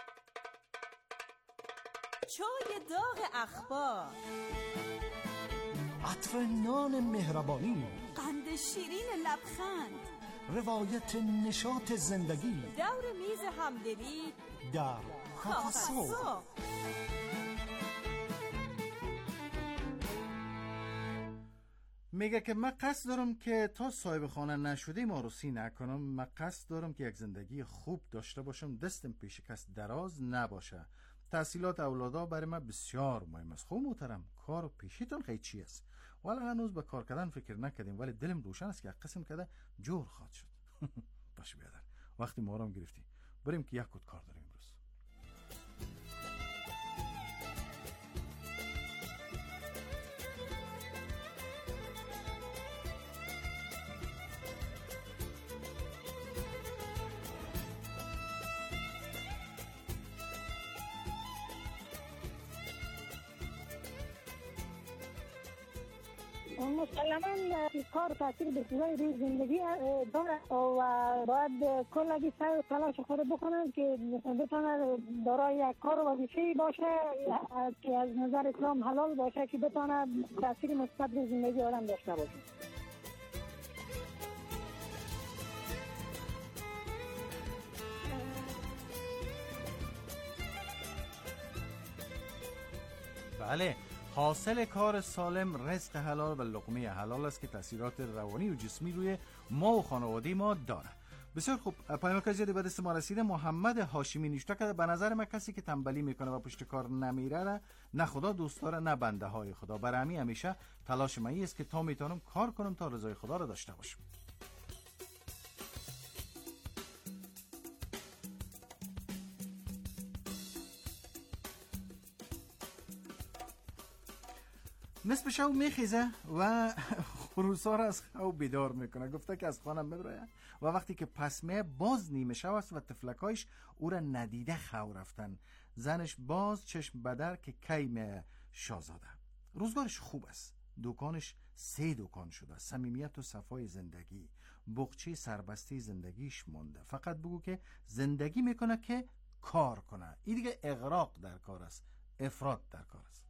چای داغ اخبار، عطر نان مهربانی، قند شیرین لبخند، روایت نشاط زندگی، دور میز همدلی در کافه صبح. میگه که من قصد دارم که تا صاحب خانه نشدیم عروسی نکنم. من قصد دارم که یک زندگی خوب داشته باشم، دستم پیش کس دراز نباشه. تحصیلات اولادا برای من بسیار مهم است. خوب محترم، کار و پیشیتون خیلی چی است؟ ولی هنوز به کار کردن فکر نکردیم، ولی دلم روشن است که یک قسم کده جور خواهد شد. باشه بیادر، وقتی ما آرام گرفتی بریم که یک کد کار داریم امروز. مسلماً کار تاثیر بسیاری روی زندگی داره و باید کل سعی و تلاش خود بکنن که بتونه دارای یک کار و وظیفه‌ای باشه که از نظر اسلام حلال باشه که بتونه تاثیر مثبت روی زندگی آدم داشته باشه. بله، حاصل کار سالم رزق حلال و لقمه حلال است که تاثیرات روانی و جسمی روی ما و خانواده ما داره. بسیار خوب، پیامک زیادی به دست ما رسیده. محمد هاشمی نوشته کرده به نظر من کسی که تنبلی میکنه و پشت کار نمیره نه خدا دوست داره نه بنده های خدا. برای همین همیشه تلاش من است که تا میتونم کار کنم تا رضای خدا را داشته باشم. نصف شب میخیزه و خروسا را از خواب بیدار میکنه. گفته که از خانم ببره و وقتی که پس میه باز نیمه شب است و تفلکایش او را ندیده خواب رفتن. زنش باز چشم بدر که کی میه شاهزاده. روزگارش خوب است. دکانش 3 دکان شده. صمیمیت و صفای زندگی. بغچه سربسته زندگیش مونده. فقط بگو که زندگی میکنه که کار کنه. این دیگه اغراق در کار است. افراط در کار است.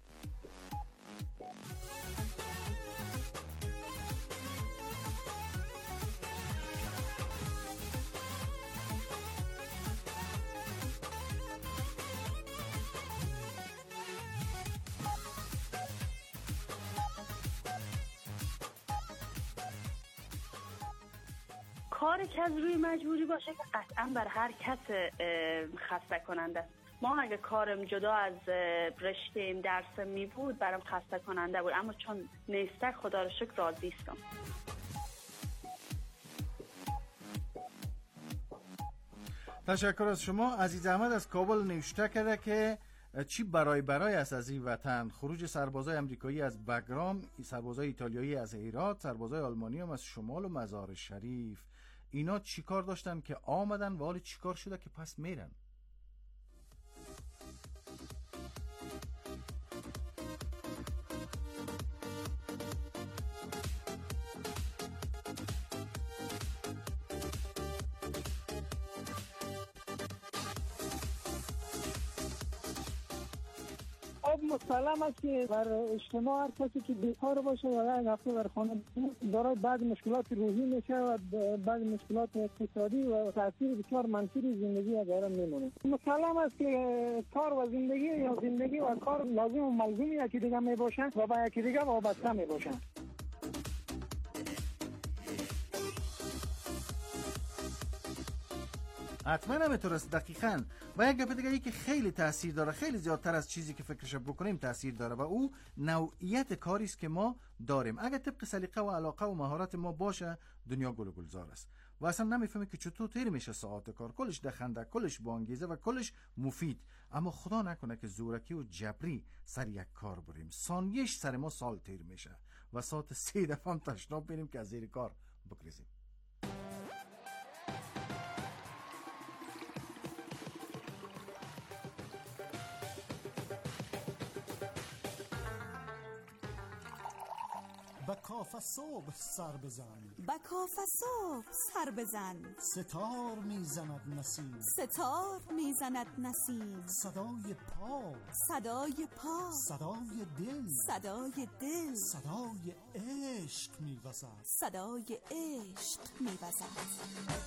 کاری که از روی مجبوری باشه که قطعا بر هر کس خسته کننده است. ما اگه کارم جدا از رشته‌ام درسم می بود برام خسته کننده بود، اما چون نیسته خدا رو شکر راضی هستم. تشکر از شما. عزیز احمد از کابل نوشته کرده که چی برای است از این وطن. خروج سربازای امریکایی از بگرام، سربازای ایتالیایی از هرات، سربازای آلمانی هم از شمال و مزار شریف. اینا چی کار داشتن که آمدن و حالا چی کار شده که پس میرن؟ مسلم است که بر اجتماع هر کسی که بیکار باشه و یک هفته در خانه دارای بعض مشکلات روحی میشه و بعض مشکلات اقتصادی و تاثیر بسیار منفی روی زندگی ازش میمونه. مسلم است که کار و زندگی یا زندگی و کار لازم و ملزومی یکی دیگه میباشن و با یکی دیگه وابسته میباشن. حتما همینطور است. دقیقاً. و یک گپ دیگه ای که خیلی تاثیر داره، خیلی زیادتر از چیزی که فکرش بکنیم تاثیر داره و او نوعیت کاری است که ما داریم. اگه طبق سلیقه و علاقه و مهارت ما باشه دنیا گل و گلزار است و اصلا نمیفهمی که چطور تیر میشه ساعت کار. کلش دخنده، کلش با انگیزه و کلش مفید. اما خدا نکنه که زورکی و جبری سر یک کار بریم. ثانیه‌اش سر ما سال تیر میشه و ساعت 3 دفعه هم تشناب بینیم که از زیر کار بگریزیم. به کاف صبح سر بزن، به کاف صبح سر بزن. ستار میزند نسیم، ستار میزند نسیم. صدای پا، صدای پا، صدای دل، صدای دل، صدای عشق میوزد، صدای عشق میوزد.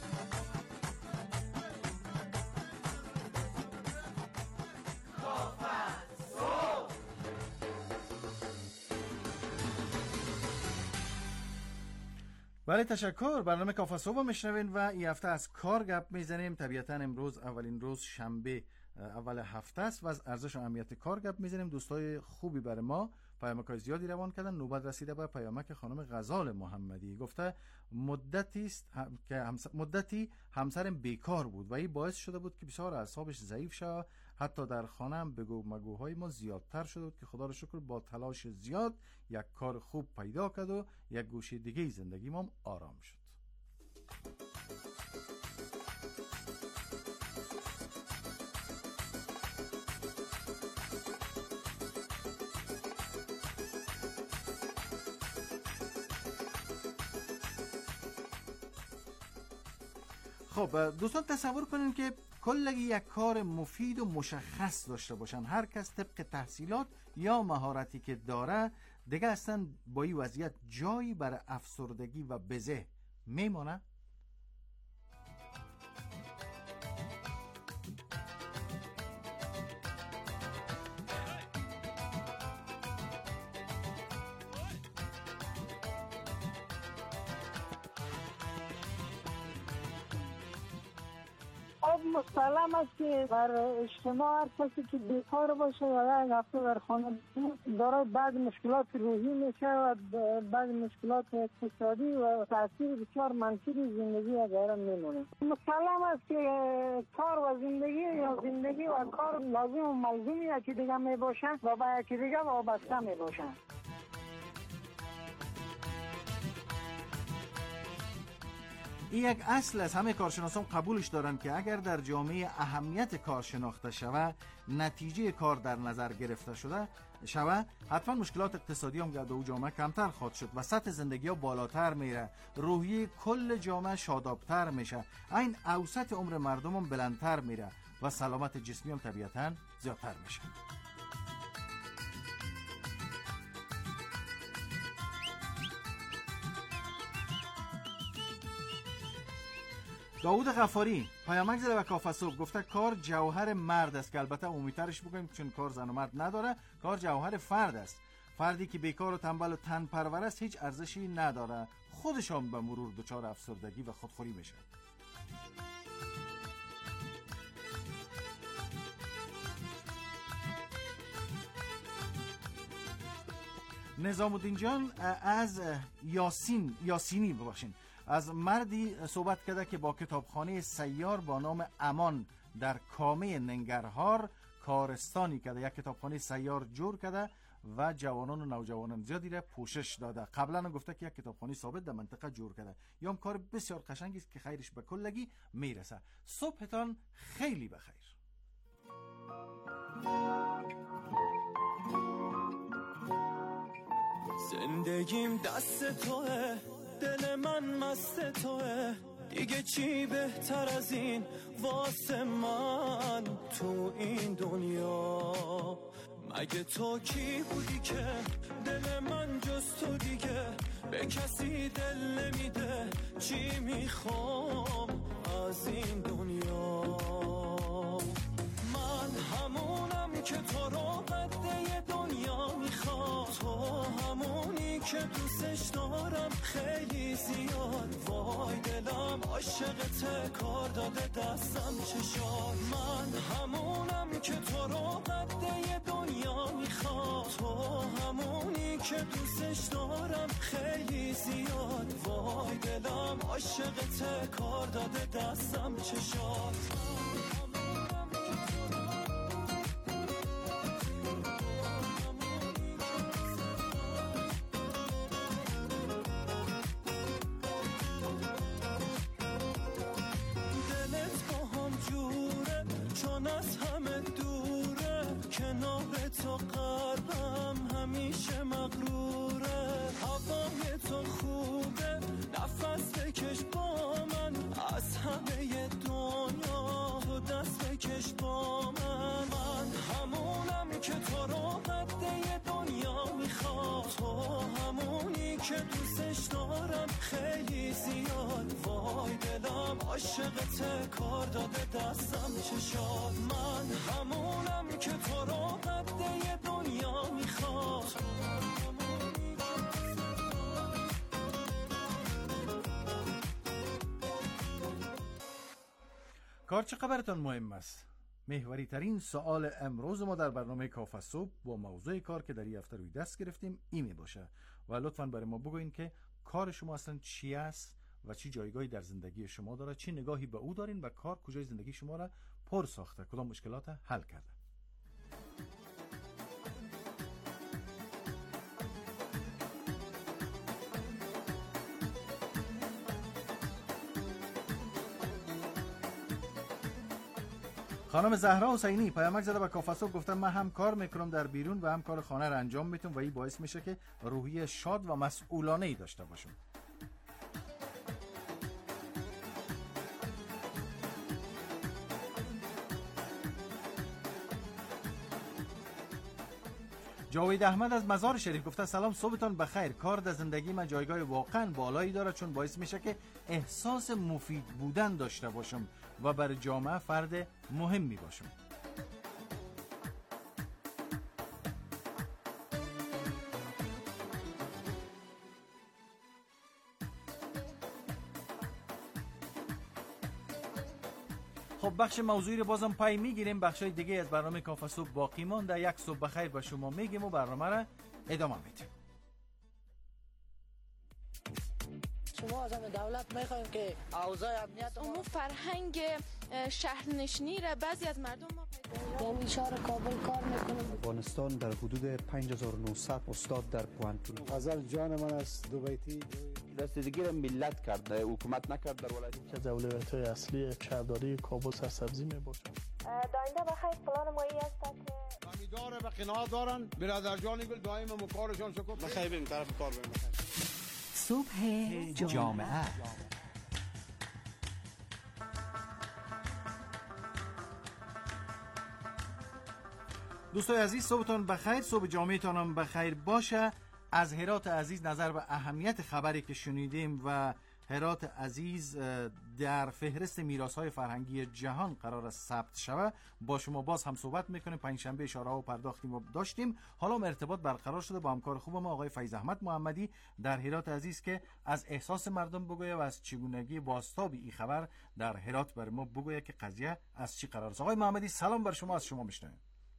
بله تشکر. برنامه کافه صبح میشنوین و این هفته از کار گپ میزنیم. طبیعتا امروز اولین روز شنبه اول هفته است و از ارزش و اهمیت کار گپ میزنیم. دوستای خوبی برای ما پیامک‌های زیادی روان کردن. نوبت رسیده به پیامک خانم غزال محمدی. گفته مدتی همسرم بیکار بود و این باعث شده بود که بسیار اعصابش ضعیف شود. حتی در خانه هم بگو مگوهای ما زیادتر شده بود که خدا رو شکر با تلاش زیاد یک کار خوب پیدا کرد و یک گوشه دیگه زندگی ما آرام شد. خب دوستان تصور کنین که کلگی یک کار مفید و مشخص داشته باشن، هر کس طبق تحصیلات یا مهارتی که داره دیگه اصلا با این وضعیت جایی برای افسردگی و بزه میمونه؟ مسلم است که در اجتماع هر کسی که بیکار باشه و یک هفته در خانه دارای بعض مشکلات روحی میشه و بعض مشکلات اقتصادی و تاثیر بسیار منفی زندگی غیره میمونه. مسلم است که کار و زندگی و کار لازم و ملزومی یکی دیگه میباشن و با یکی دیگه وابسته میباشن. این یک اصل است. همه کارشناسان قبولش دارن که اگر در جامعه اهمیت کار شناخته شود، نتیجه کار در نظر گرفته شود، حتما مشکلات اقتصادی هم در دو جامعه کمتر خواهد شد و سطح زندگی ها بالاتر میره، روحیه کل جامعه شادابتر میشه، این اوسط عمر مردم هم بلندتر میره و سلامت جسمی هم طبیعتاً زیادتر میشه. داوود غفاری پیامک زده و کافه صبح گفته کار جوهر مرد است، که البته عمومی‌ترش بگیم چون کار زن و مرد نداره، کار جوهر فرد است. فردی که بیکار و تنبل و تن پرور است هیچ ارزشی نداره، خودشان به مرور دچار افسردگی و خودخوری میشه. نظام الدین جان از یاسینی از مردی صحبت کرده که با کتابخانه سیار با نام امان در کامه ننگرهار کارستانی کرده، یک کتابخانه سیار جور کرده و جوانان و نوجوانان زیادی را پوشش داده. قبلا گفته که یک کتابخانه ثابت در منطقه جور کرده. یا هم کار بسیار قشنگی است که خیرش به کلگی میرسه. صبحتان خیلی بخیر. زندگیم دست توه، دل من مست توه، دیگه چی بهتر از این واسه من تو این دنیا؟ مگه تو کی بودی که دل من جز تو دیگه به کسی دل نمیده؟ چی میخوام از این دنیا؟ من همونم که تو رو قده دنیا میخوام، تو همونی که دوستش دارم خیلی زیاد، وای دلم عاشقته کار داده دستم چشات. من همونم که تو رو قده دنیا میخوام، تو همونی که دوستش دارم خیلی زیاد، وای دلم عاشقته کار داده دستم چشات. از همه دوره، کنار تو قلبم همیشه مغروره، هوای تو خوبه نفس بکش با من، از همه دنیا تو دست بکش با من. من همونم که تو رو قده دنیا میخوام، تو همونی که دوستش دارم خیلی زیاد، وای دلم عاشقته کار داده دستم چشات. من همونم که تو رو قده دنیا میخوام. کار چه خبرتان مهم است؟ محوری ترین سوال امروز ما در برنامه کافه صبح با موضوع کار که در این هفته روی دست گرفتیم این می باشه و لطفاً برای ما بگوین که کار شما اصلا چی است و چی جایگاهی در زندگی شما داره، چی نگاهی به او دارین و کار کجای زندگی شما را پر ساخته، کدام مشکلات حل کرده. خانم زهرا حسینی پیامک زده و کافه صبح گفتم من هم کار میکنم در بیرون و هم کار خانه را انجام میتونم و این باعث میشه که روحیه شاد و مسئولانه ای داشته باشم. جاوید احمد از مزار شریف گفته سلام، صبحتان بخیر. کار در زندگی من جایگاه واقعا بالایی داره چون باعث میشه که احساس مفید بودن داشته باشم و برای جامعه فرد مهمی باشم. خب بخش موضوعی رو بازم پای میگیریم. بخشای دیگه از برنامه کافه صبح باقی مونده. یک صبح بخیر به شما میگیم و برنامه رو ادامه میدیم. شما از دولت میخوایم که اوضاع امنیت امور فرهنگ شهرنشینی را بعضی از مردم ما یعنی شهر کابل کار میکنم. افغانستان در حدود 5900 استاد در پوانتون. غزل جان من است دو بیتی دستگیری ملت کرده، حکومت نکرد در ولایت که اولویت‌های اصلی شهرداری کابل سرسبزی میباشد. داینده بخیر پلان مایی است که امیدواره به قناعت دارن برادر جانی گل دائم مکارشان شکر بخیر بریم طرف کار بریم. صبح جامعه. دوستای عزیز صبحتان بخیر، صبح جامعتان هم بخیر باشه. از هرات عزیز نظر به اهمیت خبری که شنیدیم و هرات عزیز در فهرست میراث‌های فرهنگی جهان قرار است ثبت شود با شما باز هم صحبت میکنیم. پنجشنبه اشاره و پرداختیم و داشتیم، حالا ارتباط برقرار شده با همکار خوب ما آقای فیض احمد محمدی در هرات عزیز که از احساس مردم بگوید و از چگونگی بازتاب این خبر در هرات بر ما بگوید که قضیه از چی قرار است. آقای محمدی سلام بر شما، از شما میشنویم.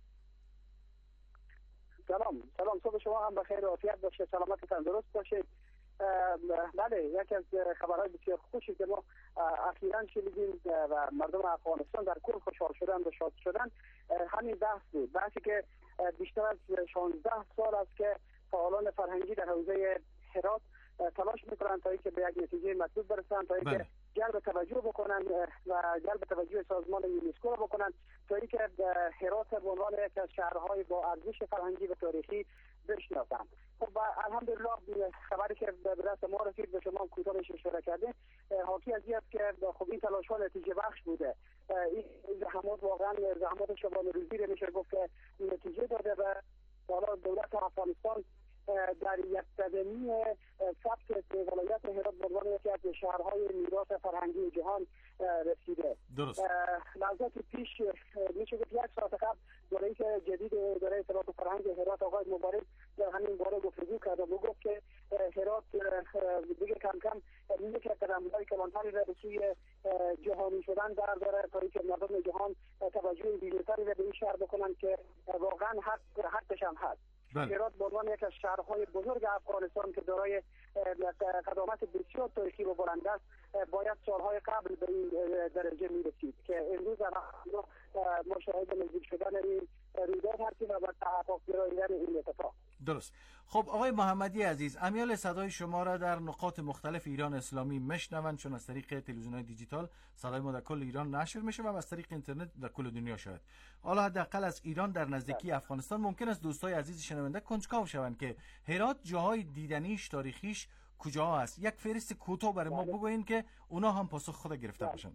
سلام صبح شما هم بخیر و عافیت باشه، سلامت و تندرست باشید. بله، یکی از خبرهای بسیار خوشی که ما اخیراً شنیدیم و مردم افغانستان در کل خوشحال شدن و شاد شدن همین بحث بود. بحثی که بیشتر از 16 سال است که فعالان فرهنگی در حوزه هرات تلاش میکنند تا اینکه به یک نتیجه مطلوب برسند، تا اینکه جلب توجه بکنن و جلب توجه سازمان یونسکو را بکنن، تا اینکه هرات به عنوان یکی از شهرهای با ارزش فرهنگی و تاریخی بشناسند. خب الحمدلله خبری که به دست ما رسید به شما کوتاه اشاره کردیم حاکی از این است که خب این تلاش ها نتیجه بخش بوده. این زحمات واقعا زحمات شبانه روزی رو میشه گفت که نتیجه داده و حالا دولت افغانستان در یک قدمی ثبت ولایت هرات به عنوان یکی از شهرهای میراث فرهنگی جهان رسیده. درست. لحظات پیش میشه گفت یک ساعت قبل رئیس جدید اداره اطلاعات و فرهنگ هرات آقای مبارک در همین باره گفتگو کرد و گفت که هرات دیگه کم کم یکی از قدم‌های کلانتری را به سوی جهانی شدن در داره تا اینکه مردم جهان توجه بیشتری را به این شهر بکنن که واقعا حقش هم هست. هرات به عنوان یک از شهرهای بزرگ افغانستان که دارای قدامت بسیار تاریخی و بلند است باید سالهای قبل به این درجه میرسید که امروز ما شاهد نزدیک شدن این رویداد هستیم و تحقق گراییدن این اتفاق. درست. خب آقای محمدی عزیز، امیال صدای شما را در نقاط مختلف ایران اسلامی میشنوند، چون از طریق تلویزیون‌های دیجیتال صدای ما در کل ایران نشر میشه و از طریق اینترنت در کل دنیا شاید. حالا حداقل از ایران در نزدیکی افغانستان ممکن است دوستای عزیز شنونده کنجکاو شوند که هرات جاهای دیدنیش تاریخیش کجا است. یک فهرست کوتاه برای ما بگوین که اونا هم پاسخ خود گرفته باشن.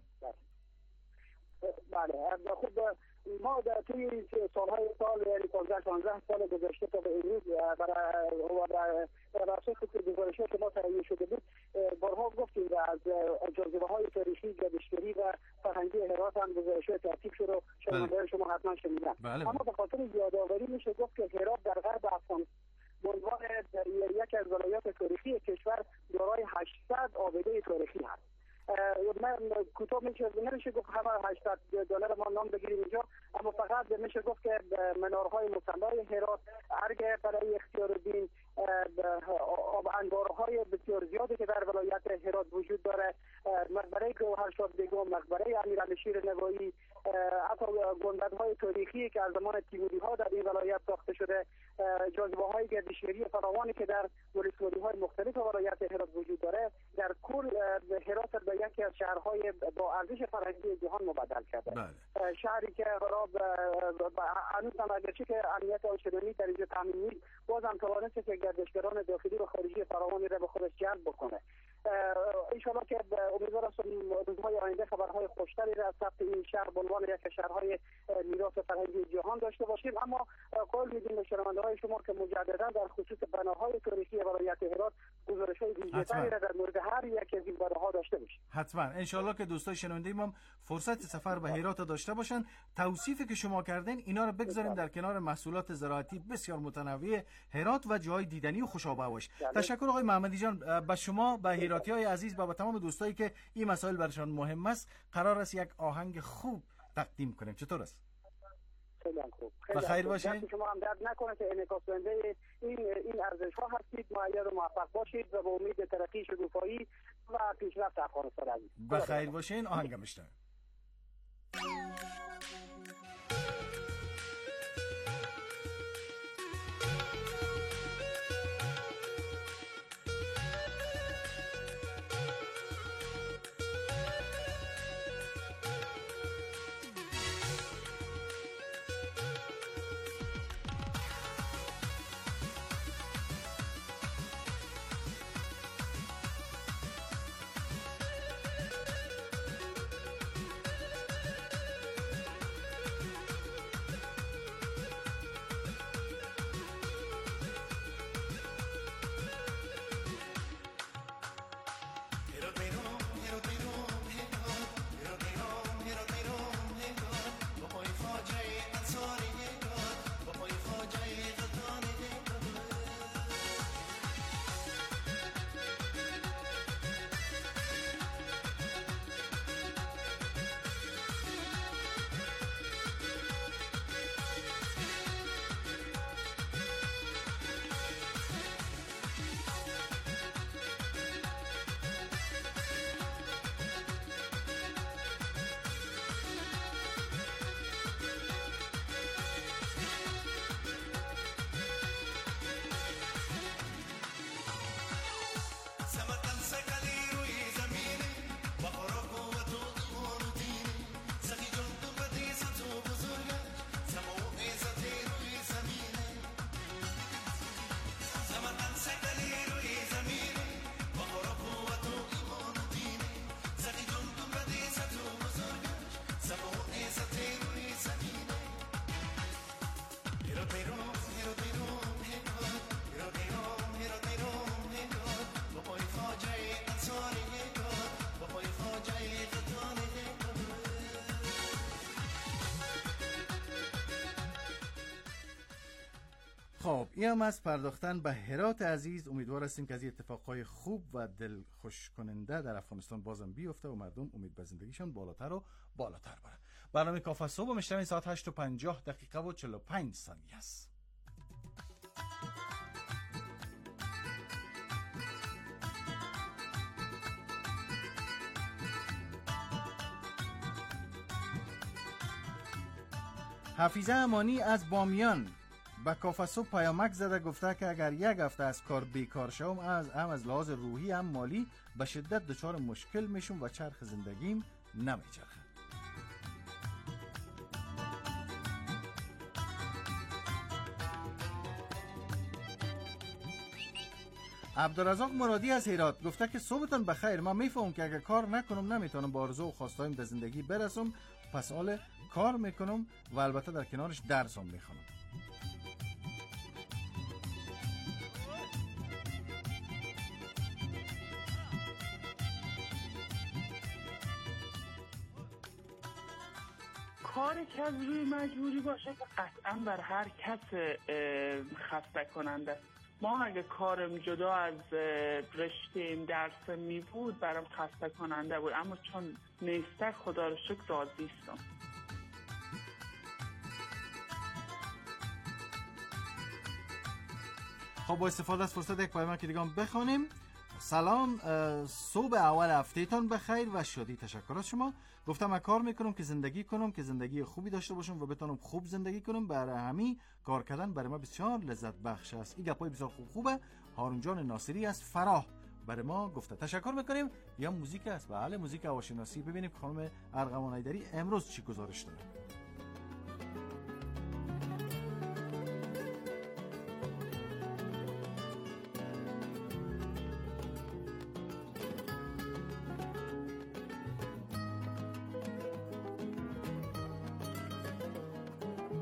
بله خب ما در طی سالهای سال یعنی 15 سال گذشته تا به امروز بر اساس گزارش‌هایی که ما تهیه شده بود بارها گفتیم و از جاذبه‌های تاریخی گردشگری و فرهنگی هرات هم گزارش‌های ترتیب شد و شنوندگان شما حتما شنیدن. اما به خاطر یادآوری میشه گفت که هرات در غرب افغانستان به عنوان یکی از ولایات تاریخی کشور دارای 800 آبده تاریخی هست. من کوتاه نمیشه گفت همه 800 دلار ما نام بگیریم اینجا، اما فقط میشه گفت که منارهای مصلی هرات، ارگ برای اختیارالدین، آب انبارهای بسیار زیادی که در ولایت هرات وجود داره، مقبره گوهرشاد بیگم، مقبره امیرعلی شیر نوایی، حتی گنبدهای تاریخی که از زمان تیموری‌ها در این ولایت ساخته شده، جاذبه‌های گردشگری فراوانی که در ولسوالی‌های مختلف ولایت هرات وجود داره، در کل هرات به یکی از شهرهای با ارزش فرهنگی جهان مبدل کرده. شهری که هنوز هم اگرچه که امنیت آنچنانی در اینجا تامین نیست، باز هم توانسته که گردشگران داخلی و خارجی فراوانی را به خودش جلب بکنه. انشاءالله که امیدوار هستم روزهای آینده خبرهای خوشتری را از ثبت این شهر به عنوان یک شهرهای میراث فرهنگی جهان جهان داشته باشیم. اما قول میدیم به شنونده‌های شما که مجددا در خصوص بناهای تاریخی ولایت هرات گزارش‌های ویژه‌تری را در مورد هر یک از این بناها داشته باشیم. حتما ان شاءالله که دوستای شنونده ما فرصت سفر به هرات داشته باشن. توصیفی که شما کردین اینا رو بگذاریم در کنار محصولات زراعتی بسیار متنوع هرات و جای دیدنی و خوش‌آب‌هواش. تشکر آقای محمدی جان. به شما، به هراتی‌های عزیز و به تمام دوستایی که این مسائل برشان مهم است قرار است یک آهنگ خوب تقدیم کنیم. چطور است؟ خیلی خوب. بخیر باشین. شما هم درد نکنه که انعکاس دهنده این ارزش‌ها هستید. مؤید و موفق باشید و با امید ترقی، شکوفایی و پیشرفت افغانستان عزیز. بخیر باشین. آهنگ میشنویم. خب این هم از پرداختن به هرات عزیز. امیدوار هستیم که از این اتفاقهای خوب و دلخوش کننده در افغانستان بازم بیفته و مردم امید به زندگیشان بالاتر و بالاتر بره. برنامه کافه صبح میشنوید ساعت 8:50 و 45 ثانیه است. حفیظه امانی از بامیان به کافه صبح پیامک زده، گفته که اگر یک هفته از کار بیکار شوم هم از لحاظ روحی هم مالی به شدت دچار مشکل میشم و چرخ زندگیم نمیچرخه. عبدالرزاق مرادی از هرات گفته که صبحتون بخیر. من میفهمم که اگر کار نکنم نمیتونم با آرزو و خواستایم در زندگی برسم، پس حال کار میکنم و البته در کنارش درسم میخونم. کاری که از روی مجبوری باشه که قطعا بر هر کس خسته کننده. ما اگه کارم جدا از رشته‌ام درس می بود برام خسته کننده بود، اما چون نیسته خدا رو شکر راضی هستم. خب با استفاده از فرصت یک پیام که دیگه هم بخونیم. سلام، صبح اول هفتهتان بخیر و شادی. تشکر از شما. گفتم من کار میکنم که زندگی کنم، که زندگی خوبی داشته باشم و بتونم خوب زندگی کنم. برای همین کار کردن برای ما بسیار لذت بخش است. این گپای بسیار خوبه. هارون جان ناصری از فراه برای ما گفته. تشکر میکنیم. یا موزیک است. بله موزیک هواشناسی. ببینیم خانم ارغوان ایدری امروز چی گزارش داره.